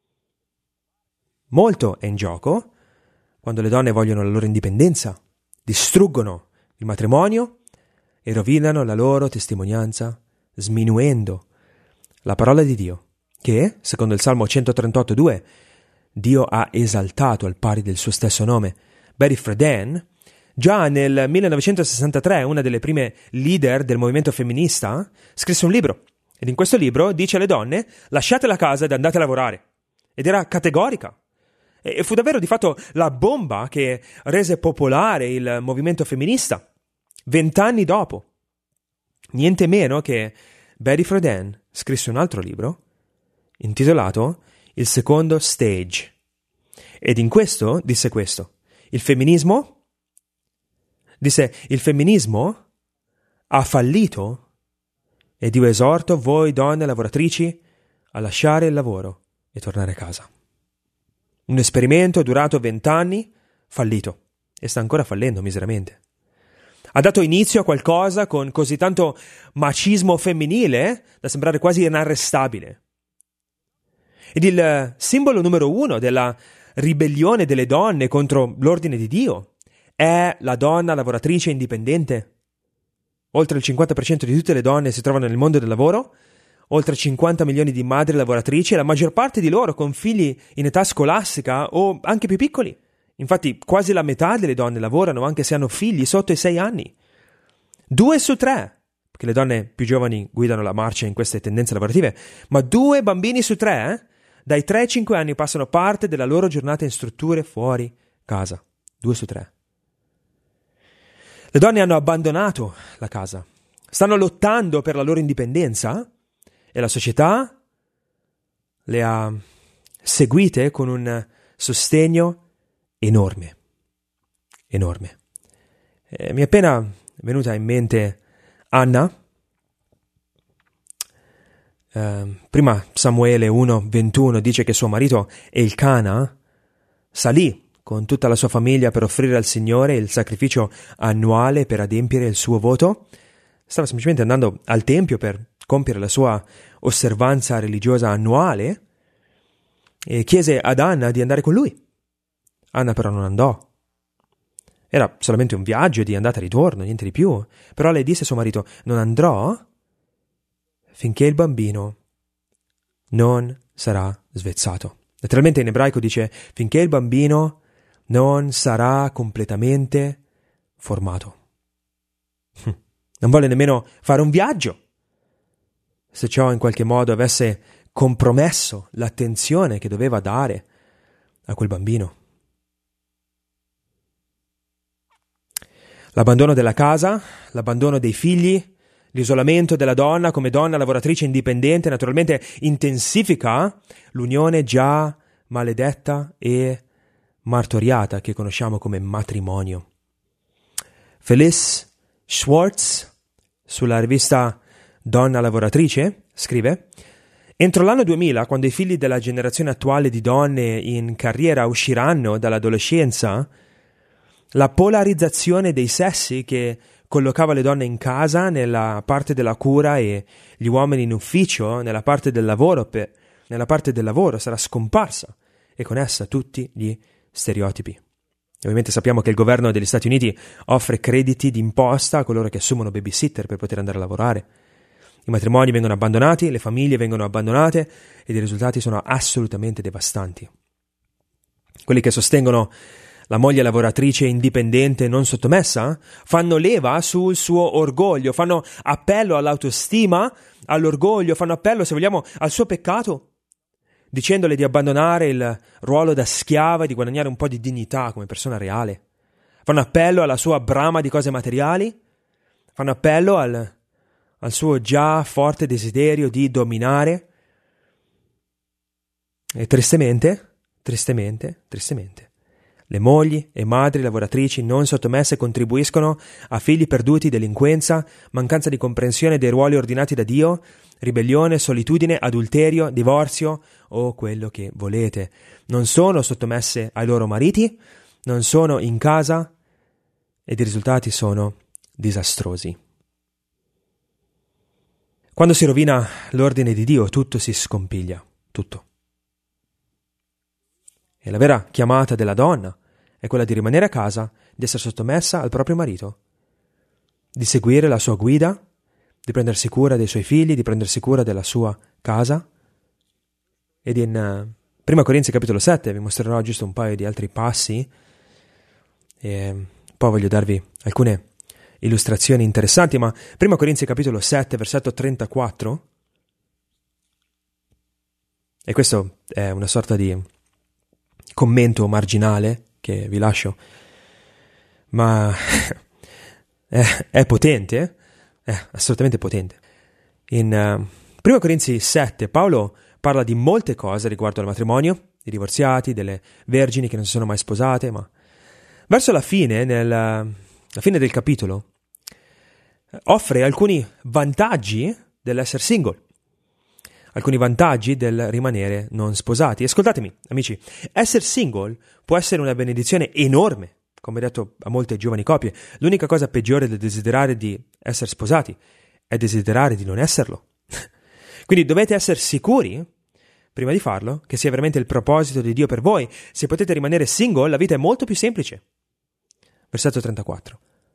Molto è in gioco quando le donne vogliono la loro indipendenza, distruggono il matrimonio e rovinano la loro testimonianza, sminuendo la parola di Dio, che, secondo il Salmo 138,2, Dio ha esaltato al pari del suo stesso nome. Betty Friedan, già nel 1963, una delle prime leader del movimento femminista, scrisse un libro, ed in questo libro dice alle donne: lasciate la casa ed andate a lavorare. Ed era categorica. E fu davvero di fatto la bomba che rese popolare il movimento femminista. 20 anni dopo, niente meno che Betty Friedan scrisse un altro libro intitolato Il secondo stage. Ed in questo disse questo: il femminismo ha fallito, e Dio esorta voi donne lavoratrici a lasciare il lavoro e tornare a casa. Un esperimento durato 20 anni, fallito, e sta ancora fallendo miseramente. Ha dato inizio a qualcosa con così tanto macismo femminile da sembrare quasi inarrestabile. Ed il simbolo numero 1 della ribellione delle donne contro l'ordine di Dio è la donna lavoratrice indipendente. Oltre il 50% di tutte le donne si trovano nel mondo del lavoro, oltre 50 milioni di madri lavoratrici e la maggior parte di loro con figli in età scolastica o anche più piccoli. Infatti quasi la metà delle donne lavorano anche se hanno figli sotto i 6 anni. 2 su 3, perché le donne più giovani guidano la marcia in queste tendenze lavorative, ma 2 bambini su 3, dai 3 ai 5 anni passano parte della loro giornata in strutture fuori casa. 2 su 3. Le donne hanno abbandonato la casa, stanno lottando per la loro indipendenza e la società le ha seguite con un sostegno enorme. Mi è appena venuta in mente Anna. Prima Samuele 1:21 dice che suo marito Elcana salì con tutta la sua famiglia per offrire al Signore il sacrificio annuale per adempiere il suo voto. Stava semplicemente andando al tempio per compiere la sua osservanza religiosa annuale e chiese ad Anna di andare con lui. Anna però non andò. Era solamente un viaggio di andata e ritorno, niente di più. Però lei disse a suo marito: non andrò finché il bambino non sarà svezzato. Letteralmente in ebraico dice finché il bambino non sarà completamente formato. Non volle nemmeno fare un viaggio. Se ciò in qualche modo avesse compromesso l'attenzione che doveva dare a quel bambino. L'abbandono della casa, l'abbandono dei figli, l'isolamento della donna come donna lavoratrice indipendente naturalmente intensifica l'unione già maledetta e martoriata che conosciamo come matrimonio. Felice Schwartz, sulla rivista Donna Lavoratrice, scrive: entro l'anno 2000, quando i figli della generazione attuale di donne in carriera usciranno dall'adolescenza, la polarizzazione dei sessi che collocava le donne in casa nella parte della cura e gli uomini in ufficio nella parte del lavoro sarà scomparsa e con essa tutti gli stereotipi. Ovviamente sappiamo che il governo degli Stati Uniti offre crediti d'imposta a coloro che assumono babysitter per poter andare a lavorare. I matrimoni vengono abbandonati, le famiglie vengono abbandonate ed i risultati sono assolutamente devastanti. Quelli che sostengono la moglie lavoratrice indipendente non sottomessa fanno leva sul suo orgoglio, fanno appello all'autostima, all'orgoglio, fanno appello, se vogliamo, al suo peccato, dicendole di abbandonare il ruolo da schiava e di guadagnare un po' di dignità come persona reale. Fanno appello alla sua brama di cose materiali, fanno appello al suo già forte desiderio di dominare. E tristemente, le mogli e madri lavoratrici non sottomesse contribuiscono a figli perduti, delinquenza, mancanza di comprensione dei ruoli ordinati da Dio, ribellione, solitudine, adulterio, divorzio o quello che volete. Non sono sottomesse ai loro mariti, non sono in casa ed i risultati sono disastrosi. Quando si rovina l'ordine di Dio, tutto si scompiglia, tutto. E la vera chiamata della donna è quella di rimanere a casa, di essere sottomessa al proprio marito, di seguire la sua guida, di prendersi cura dei suoi figli, di prendersi cura della sua casa. Ed in 1 Corinzi capitolo 7 vi mostrerò giusto un paio di altri passi e poi voglio darvi alcune illustrazioni interessanti, ma 1 Corinzi capitolo 7 versetto 34, e questo è una sorta di commento marginale che vi lascio, ma è potente, è assolutamente potente. In 1 Corinzi 7 Paolo parla di molte cose riguardo al matrimonio, dei divorziati, delle vergini che non si sono mai sposate, ma verso la fine, la fine del capitolo, offre alcuni vantaggi dell'essere single, alcuni vantaggi del rimanere non sposati. Ascoltatemi, amici, essere single può essere una benedizione enorme, come detto a molte giovani coppie. L'unica cosa peggiore del desiderare di essere sposati è desiderare di non esserlo. Quindi dovete essere sicuri, prima di farlo, che sia veramente il proposito di Dio per voi. Se potete rimanere single, la vita è molto più semplice. Versetto 34.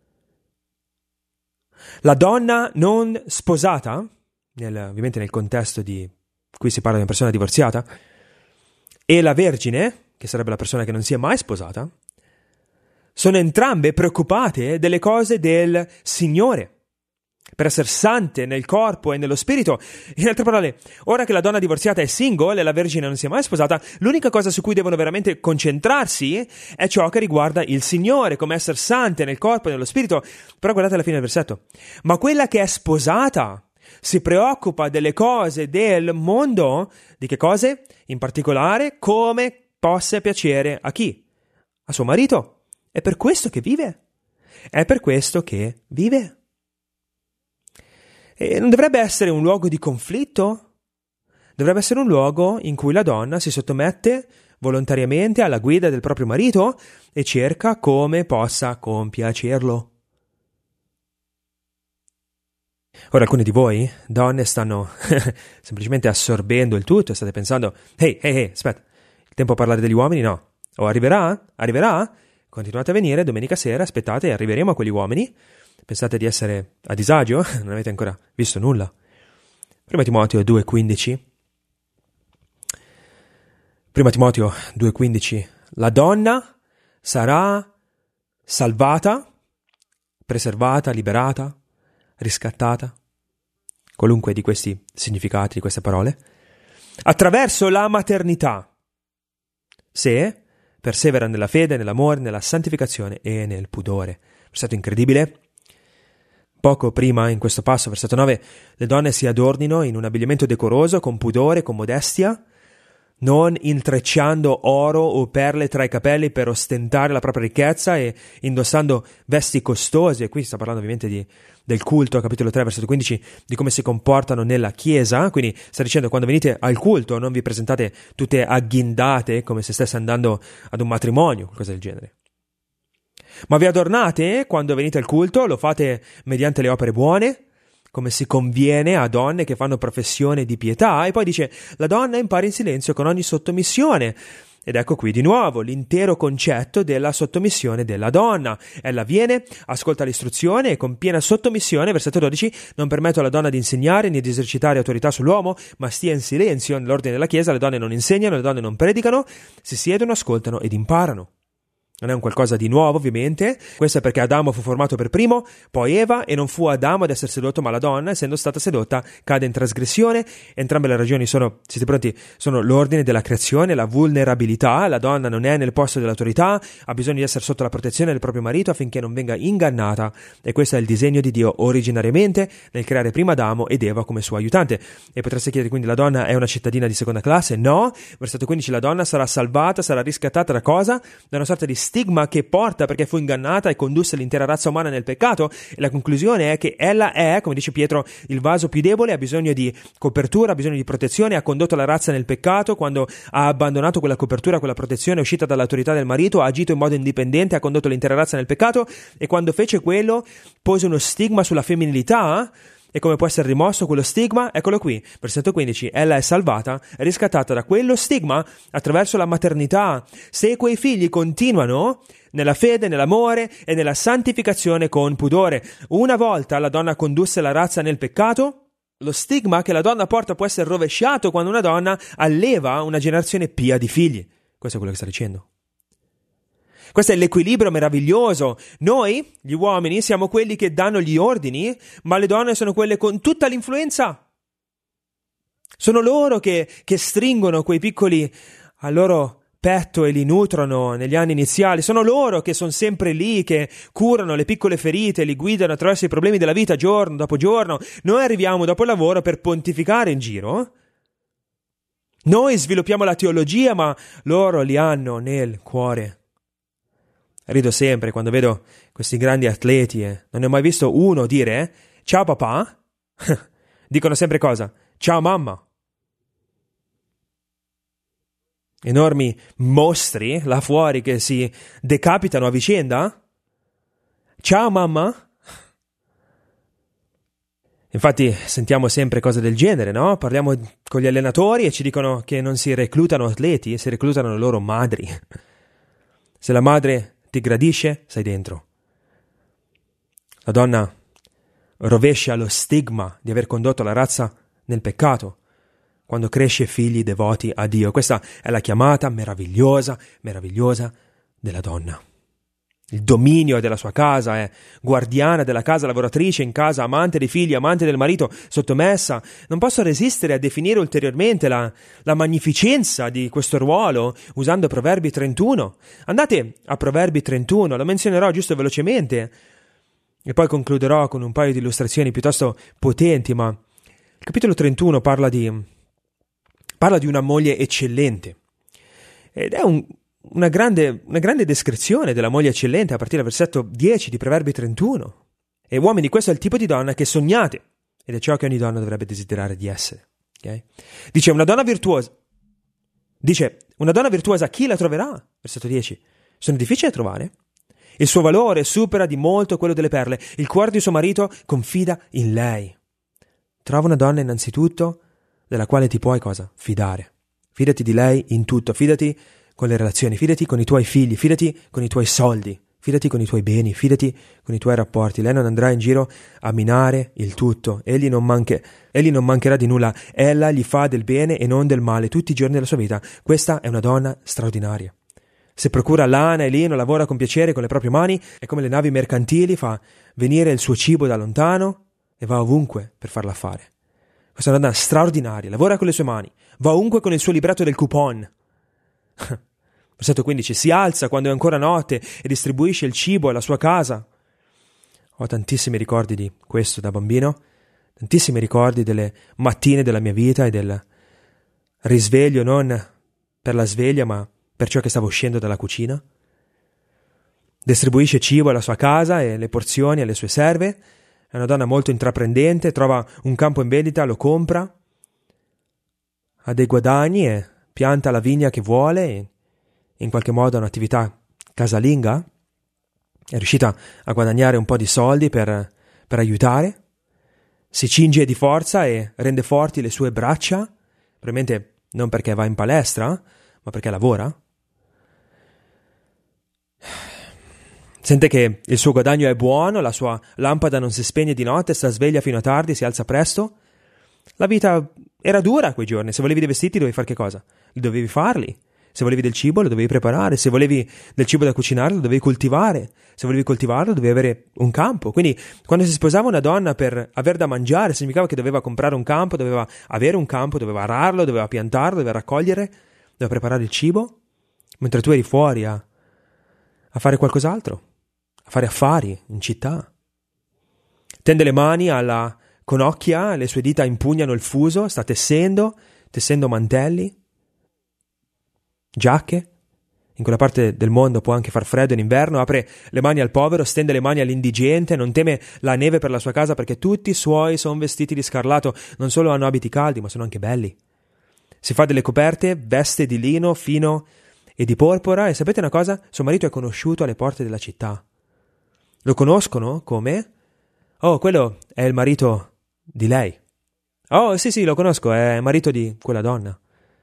La donna non sposata, ovviamente nel contesto di qui si parla di una persona divorziata, e la vergine, che sarebbe la persona che non si è mai sposata, sono entrambe preoccupate delle cose del Signore, per essere sante nel corpo e nello spirito. In altre parole, ora che la donna divorziata è single e la vergine non si è mai sposata, l'unica cosa su cui devono veramente concentrarsi è ciò che riguarda il Signore, come essere sante nel corpo e nello spirito. Però guardate la fine del versetto. Ma quella che è sposata si preoccupa delle cose del mondo. Di che cose? In particolare, come possa piacere a chi? A suo marito. È per questo che vive. È per questo che vive. E non dovrebbe essere un luogo di conflitto? Dovrebbe essere un luogo in cui la donna si sottomette volontariamente alla guida del proprio marito e cerca come possa compiacerlo. Ora alcuni di voi, donne, stanno semplicemente assorbendo il tutto e state pensando: Ehi, aspetta, il tempo a parlare degli uomini? No. O arriverà? Continuate a venire domenica sera, aspettate e arriveremo a quegli uomini. Pensate di essere a disagio? Non avete ancora visto nulla. Prima Timoteo 2,15. Prima Timoteo 2,15. La donna sarà salvata, preservata, liberata, riscattata, qualunque di questi significati, di queste parole, attraverso la maternità, se persevera nella fede, nell'amore, nella santificazione e nel pudore. Versetto incredibile. Poco prima, in questo passo, versetto 9, le donne si adornino in un abbigliamento decoroso, con pudore, con modestia, non intrecciando oro o perle tra i capelli per ostentare la propria ricchezza e indossando vesti costose. E qui sta parlando ovviamente del culto, capitolo 3, versetto 15, di come si comportano nella chiesa. Quindi sta dicendo: quando venite al culto non vi presentate tutte agghindate come se stesse andando ad un matrimonio, qualcosa del genere. Ma vi adornate quando venite al culto, lo fate mediante le opere buone, come si conviene a donne che fanno professione di pietà. E poi dice: la donna impara in silenzio con ogni sottomissione. Ed ecco qui di nuovo l'intero concetto della sottomissione della donna. Ella viene, ascolta l'istruzione e con piena sottomissione, versetto 12, non permetto alla donna di insegnare né di esercitare autorità sull'uomo, ma stia in silenzio. Nell'ordine della Chiesa le donne non insegnano, le donne non predicano, si siedono, ascoltano ed imparano. Non è un qualcosa di nuovo, ovviamente. Questo è perché Adamo fu formato per primo, poi Eva, e non fu Adamo ad essere sedotto, ma la donna, essendo stata sedotta, cade in trasgressione. Entrambe le ragioni sono, siete pronti, sono l'ordine della creazione, la vulnerabilità. La donna non è nel posto dell'autorità, ha bisogno di essere sotto la protezione del proprio marito affinché non venga ingannata. E questo è il disegno di Dio originariamente nel creare prima Adamo ed Eva come suo aiutante. E potreste chiedere: quindi la donna è una cittadina di seconda classe? No. Versetto 15, la donna sarà salvata, sarà riscattata da cosa? Da una sorta di stigma che porta perché fu ingannata e condusse l'intera razza umana nel peccato. E la conclusione è che ella è, come dice Pietro, il vaso più debole, ha bisogno di copertura, ha bisogno di protezione, ha condotto la razza nel peccato quando ha abbandonato quella copertura, quella protezione, è uscita dall'autorità del marito, ha agito in modo indipendente, ha condotto l'intera razza nel peccato, e quando fece quello pose uno stigma sulla femminilità. E come può essere rimosso quello stigma? Eccolo qui, versetto 15, ella è salvata, è riscattata da quello stigma attraverso la maternità. Se quei figli continuano nella fede, nell'amore e nella santificazione con pudore. Una volta la donna condusse la razza nel peccato, lo stigma che la donna porta può essere rovesciato quando una donna alleva una generazione pia di figli. Questo è quello che sta dicendo. Questo è l'equilibrio meraviglioso. Noi, gli uomini, siamo quelli che danno gli ordini, ma le donne sono quelle con tutta l'influenza. Sono loro che stringono quei piccoli al loro petto e li nutrono negli anni iniziali. Sono loro che sono sempre lì, che curano le piccole ferite, li guidano attraverso i problemi della vita giorno dopo giorno. Noi arriviamo dopo il lavoro per pontificare in giro. Noi sviluppiamo la teologia, ma loro li hanno nel cuore. Rido sempre quando vedo questi grandi atleti, non ne ho mai visto uno dire ciao papà. Dicono sempre cosa? Ciao mamma. Enormi mostri là fuori che si decapitano a vicenda. Ciao mamma. Infatti sentiamo sempre cose del genere, no? Parliamo con gli allenatori e ci dicono che non si reclutano atleti, si reclutano le loro madri. Se la madre ti gradisce, sei dentro. La donna rovescia lo stigma di aver condotto la razza nel peccato quando cresce figli devoti a Dio. Questa è la chiamata meravigliosa della donna. Il dominio della sua casa, è guardiana della casa, lavoratrice in casa, amante dei figli, amante del marito, sottomessa. Non posso resistere a definire ulteriormente la magnificenza di questo ruolo usando Proverbi 31. Andate a Proverbi 31, lo menzionerò giusto velocemente e poi concluderò con un paio di illustrazioni piuttosto potenti, ma il capitolo 31 parla di una moglie eccellente ed è una grande descrizione della moglie eccellente a partire dal versetto 10 di Proverbi 31. E uomini, questo è il tipo di donna che sognate ed è ciò che ogni donna dovrebbe desiderare di essere. Okay? Dice una donna virtuosa, chi la troverà? Versetto 10. Sono difficili da trovare. Il suo valore supera di molto quello delle perle. Il cuore di suo marito confida in lei. Trova una donna innanzitutto della quale ti puoi cosa? Fidare. Fidati di lei in tutto. Fidati con le relazioni. Fidati con i tuoi figli. Fidati con i tuoi soldi. Fidati con i tuoi beni. Fidati con i tuoi rapporti. Lei non andrà in giro a minare il tutto. Egli non mancherà di nulla. Ella gli fa del bene e non del male tutti i giorni della sua vita. Questa è una donna straordinaria. Se procura lana e lino, lavora con piacere con le proprie mani e come le navi mercantili fa venire il suo cibo da lontano e va ovunque per farla fare. Questa è una donna straordinaria, lavora con le sue mani, va ovunque con il suo libretto del coupon. Versetto 15, si alza quando è ancora notte e distribuisce il cibo alla sua casa. Ho tantissimi ricordi di questo da bambino, tantissimi ricordi delle mattine della mia vita e del risveglio non per la sveglia ma per ciò che stava uscendo dalla cucina. Distribuisce cibo alla sua casa e le porzioni alle sue serve. È una donna molto intraprendente, trova un campo in vendita, lo compra, ha dei guadagni e pianta la vigna che vuole e in qualche modo ha un'attività casalinga. È riuscita a guadagnare un po' di soldi per aiutare. Si cinge di forza e rende forti le sue braccia, probabilmente non perché va in palestra, ma perché lavora. Sente che il suo guadagno è buono, la sua lampada non si spegne di notte, sta sveglia fino a tardi, si alza presto. La vita era dura quei giorni. Se volevi dei vestiti dovevi fare che cosa? Li dovevi farli. Se volevi del cibo lo dovevi preparare. Se volevi del cibo da cucinare lo dovevi coltivare. Se volevi coltivarlo dovevi avere un campo. Quindi quando si sposava una donna per aver da mangiare significava che doveva comprare un campo, doveva avere un campo, doveva ararlo, doveva piantarlo, doveva raccogliere, doveva preparare il cibo, mentre tu eri fuori a fare qualcos'altro, a fare affari in città. Tende le mani alla conocchia, le sue dita impugnano il fuso, sta tessendo mantelli, giacche. In quella parte del mondo può anche far freddo in inverno, apre le mani al povero, stende le mani all'indigente, non teme la neve per la sua casa perché tutti i suoi sono vestiti di scarlatto, non solo hanno abiti caldi ma sono anche belli. Si fa delle coperte, veste di lino fino e di porpora e sapete una cosa? Suo marito è conosciuto alle porte della città. Lo conoscono come? Oh, quello è il marito di lei. Oh, sì, lo conosco, è il marito di quella donna.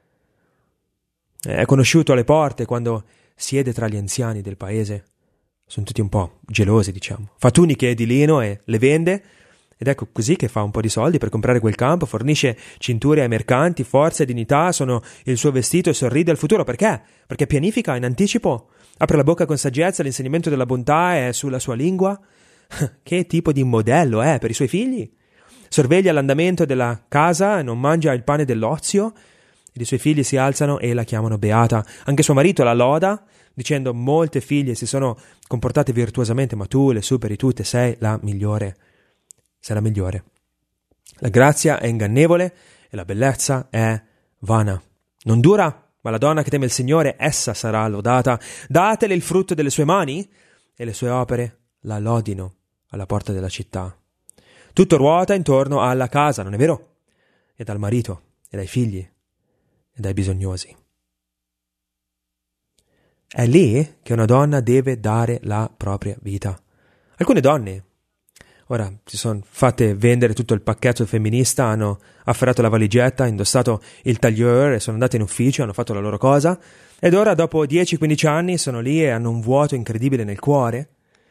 È conosciuto alle porte quando siede tra gli anziani del paese. Sono tutti un po' gelosi, diciamo. Fa tuniche di lino e le vende. Ed ecco così che fa un po' di soldi per comprare quel campo, fornisce cinture ai mercanti, forza e dignità sono il suo vestito e sorride al futuro. Perché? Perché pianifica in anticipo, apre la bocca con saggezza, l'insegnamento della bontà è sulla sua lingua. Che tipo di modello è per i suoi figli? Sorveglia l'andamento della casa e non mangia il pane dell'ozio. Ed i suoi figli si alzano e la chiamano beata. Anche suo marito la loda, dicendo molte figlie si sono comportate virtuosamente, ma tu le superi tutte, sei la migliore. Sei la migliore. La grazia è ingannevole e la bellezza è vana. Non dura, ma la donna che teme il Signore, essa sarà lodata. Datele il frutto delle sue mani e le sue opere la lodino alla porta della città. Tutto ruota intorno alla casa, non è vero? E dal marito, e dai figli, e dai bisognosi. È lì che una donna deve dare la propria vita. Alcune donne, ora, si sono fatte vendere tutto il pacchetto femminista, hanno afferrato la valigetta, indossato il tailleur e sono andate in ufficio, hanno fatto la loro cosa, ed ora, dopo 10-15 anni, sono lì e hanno un vuoto incredibile nel cuore.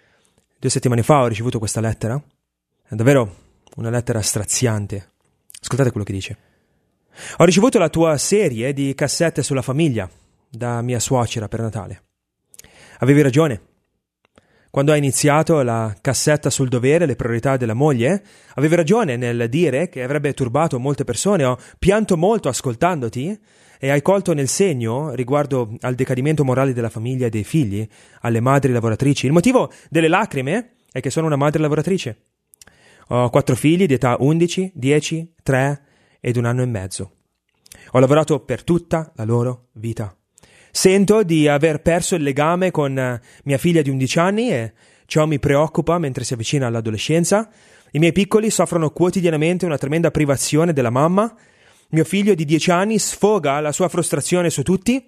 2 settimane fa ho ricevuto questa lettera. È davvero una lettera straziante. Ascoltate quello che dice. Ho ricevuto la tua serie di cassette sulla famiglia da mia suocera per Natale. Avevi ragione. Quando hai iniziato la cassetta sul dovere, le priorità della moglie, avevi ragione nel dire che avrebbe turbato molte persone. Ho pianto molto ascoltandoti e hai colto nel segno riguardo al decadimento morale della famiglia e dei figli, alle madri lavoratrici. Il motivo delle lacrime è che sono una madre lavoratrice. Ho 4 figli di età 11, 10, 3 ed 1 anno e mezzo. Ho lavorato per tutta la loro vita. Sento di aver perso il legame con mia figlia di 11 anni e ciò mi preoccupa mentre si avvicina all'adolescenza. I miei piccoli soffrono quotidianamente una tremenda privazione della mamma. Mio figlio di 10 anni sfoga la sua frustrazione su tutti.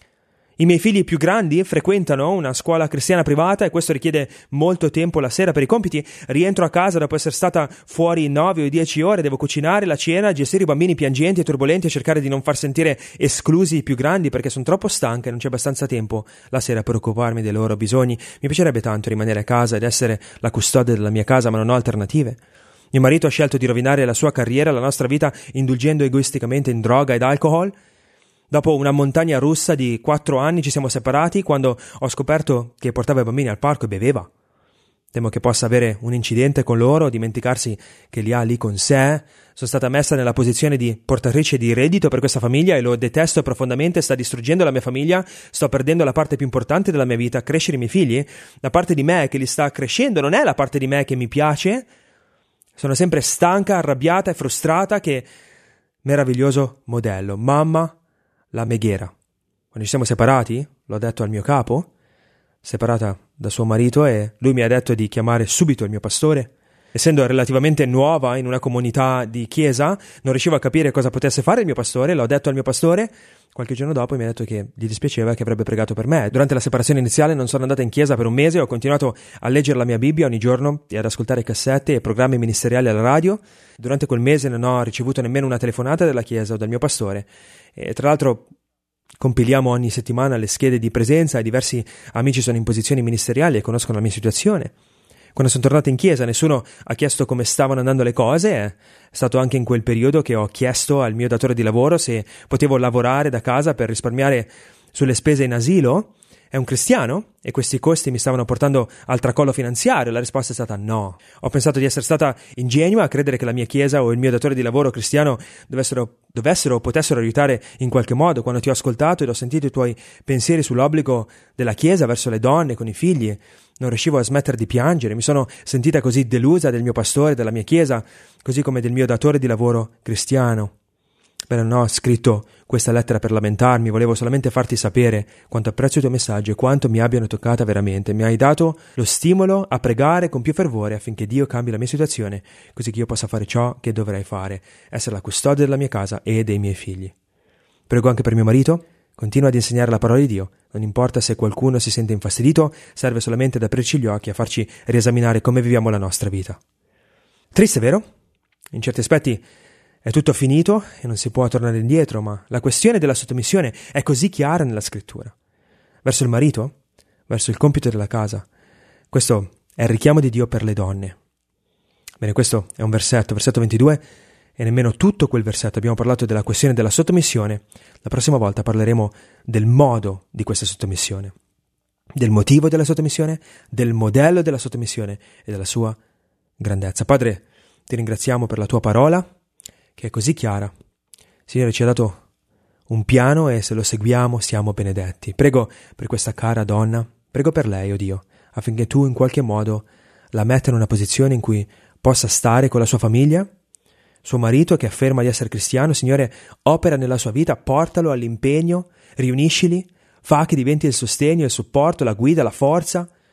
I miei figli più grandi frequentano una scuola cristiana privata e questo richiede molto tempo la sera per i compiti. Rientro a casa dopo essere stata fuori 9 o 10 ore, devo cucinare la cena, gestire i bambini piangenti e turbolenti e cercare di non far sentire esclusi i più grandi perché sono troppo stanca e non c'è abbastanza tempo la sera per occuparmi dei loro bisogni. Mi piacerebbe tanto rimanere a casa ed essere la custode della mia casa, ma non ho alternative. Mio marito ha scelto di rovinare la sua carriera, la nostra vita, indulgendo egoisticamente in droga ed alcol. Dopo una montagna russa di 4 anni ci siamo separati quando ho scoperto che portava i bambini al parco e beveva. Temo che possa avere un incidente con loro, dimenticarsi che li ha lì con sé. Sono stata messa nella posizione di portatrice di reddito per questa famiglia e lo detesto profondamente, sta distruggendo la mia famiglia, sto perdendo la parte più importante della mia vita, crescere i miei figli. La parte di me che li sta crescendo non è la parte di me che mi piace. Sono sempre stanca, arrabbiata e frustrata. Che meraviglioso modello. Mamma, la meghiera. Quando ci siamo separati, l'ho detto al mio capo, separata da suo marito, e lui mi ha detto di chiamare subito il mio pastore. Essendo relativamente nuova in una comunità di chiesa, non riuscivo a capire cosa potesse fare il mio pastore, l'ho detto al mio pastore. Qualche giorno dopo mi ha detto che gli dispiaceva e che avrebbe pregato per me. Durante la separazione iniziale non sono andata in chiesa per un mese, ho continuato a leggere la mia Bibbia ogni giorno e ad ascoltare cassette e programmi ministeriali alla radio. Durante quel mese non ho ricevuto nemmeno una telefonata dalla chiesa o dal mio pastore. E tra l'altro compiliamo ogni settimana le schede di presenza e diversi amici sono in posizioni ministeriali e conoscono la mia situazione. Quando sono tornato in chiesa nessuno ha chiesto come stavano andando le cose. È stato anche in quel periodo che ho chiesto al mio datore di lavoro se potevo lavorare da casa per risparmiare sulle spese in asilo. È un cristiano e questi costi mi stavano portando al tracollo finanziario. La risposta è stata no. Ho pensato di essere stata ingenua a credere che la mia chiesa o il mio datore di lavoro cristiano dovessero o potessero aiutare in qualche modo. Quando ti ho ascoltato ed ho sentito i tuoi pensieri sull'obbligo della chiesa verso le donne con i figli, non riuscivo a smettere di piangere. Mi sono sentita così delusa del mio pastore, della mia chiesa, così come del mio datore di lavoro cristiano. Beh, non ho scritto questa lettera per lamentarmi, volevo solamente farti sapere quanto apprezzo i tuoi messaggi e quanto mi abbiano toccata veramente. Mi hai dato lo stimolo a pregare con più fervore affinché Dio cambi la mia situazione, così che io possa fare ciò che dovrei fare, essere la custode della mia casa e dei miei figli. Prego anche per mio marito, continua ad insegnare la parola di Dio, non importa se qualcuno si sente infastidito, serve solamente ad aprirci gli occhi e a farci riesaminare come viviamo la nostra vita. Triste, vero? In certi aspetti è tutto finito e non si può tornare indietro, ma la questione della sottomissione è così chiara nella scrittura. Verso il marito, verso il compito della casa. Questo è il richiamo di Dio per le donne. Bene, questo è un versetto 22, e nemmeno tutto quel versetto. Abbiamo parlato della questione della sottomissione. La prossima volta parleremo del modo di questa sottomissione, del motivo della sottomissione, del modello della sottomissione e della sua grandezza. Padre, ti ringraziamo per la tua parola, che è così chiara. Signore, ci ha dato un piano e se lo seguiamo siamo benedetti. Prego per questa cara donna, prego per lei, oh Dio, affinché tu in qualche modo la metta in una posizione in cui possa stare con la sua famiglia, suo marito che afferma di essere cristiano. Signore, opera nella sua vita, portalo all'impegno, riuniscili, fa che diventi il sostegno, il supporto, la guida, la forza.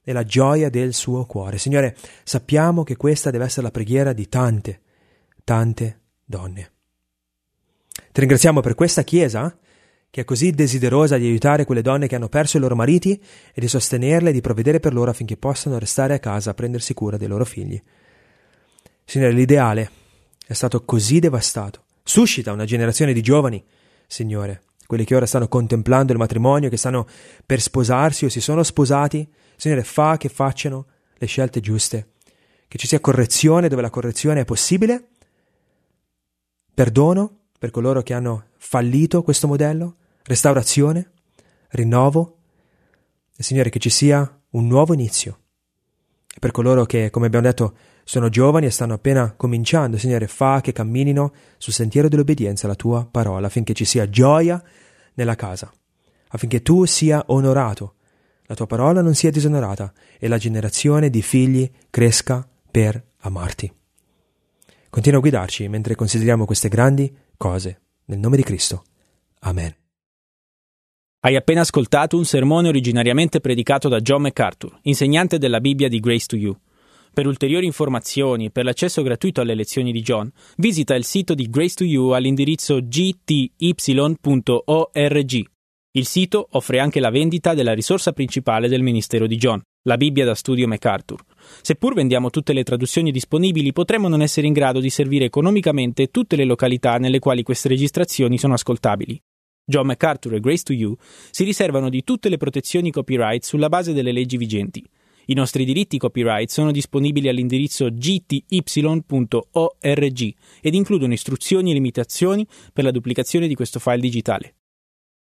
e la gioia del suo cuore. Signore, sappiamo che questa deve essere la preghiera di tante, tante donne. Ti ringraziamo per questa Chiesa che è così desiderosa di aiutare quelle donne che hanno perso i loro mariti e di sostenerle e di provvedere per loro affinché possano restare a casa a prendersi cura dei loro figli. Signore, l'ideale è stato così devastato. Suscita una generazione di giovani, Signore, quelli che ora stanno contemplando il matrimonio, che stanno per sposarsi o si sono sposati. Signore, fa che facciano le scelte giuste, che ci sia correzione dove la correzione è possibile, perdono per coloro che hanno fallito questo modello, restaurazione, rinnovo, e Signore, che ci sia un nuovo inizio. E per coloro che, come abbiamo detto, sono giovani e stanno appena cominciando, Signore, fa che camminino sul sentiero dell'obbedienza alla Tua parola, affinché ci sia gioia nella casa, affinché Tu sia onorato, la Tua parola non sia disonorata e la generazione di figli cresca per amarti. Continua a guidarci mentre consideriamo queste grandi cose. Nel nome di Cristo. Amen. Hai appena ascoltato un sermone originariamente predicato da John MacArthur, insegnante della Bibbia di Grace to You. Per ulteriori informazioni e per l'accesso gratuito alle lezioni di John, visita il sito di Grace to You all'indirizzo gty.org. Il sito offre anche la vendita della risorsa principale del ministero di John, la Bibbia da studio MacArthur. Seppur vendiamo tutte le traduzioni disponibili, potremmo non essere in grado di servire economicamente tutte le località nelle quali queste registrazioni sono ascoltabili. John MacArthur e Grace to You si riservano di tutte le protezioni copyright sulla base delle leggi vigenti. I nostri diritti copyright sono disponibili all'indirizzo gty.org ed includono istruzioni e limitazioni per la duplicazione di questo file digitale.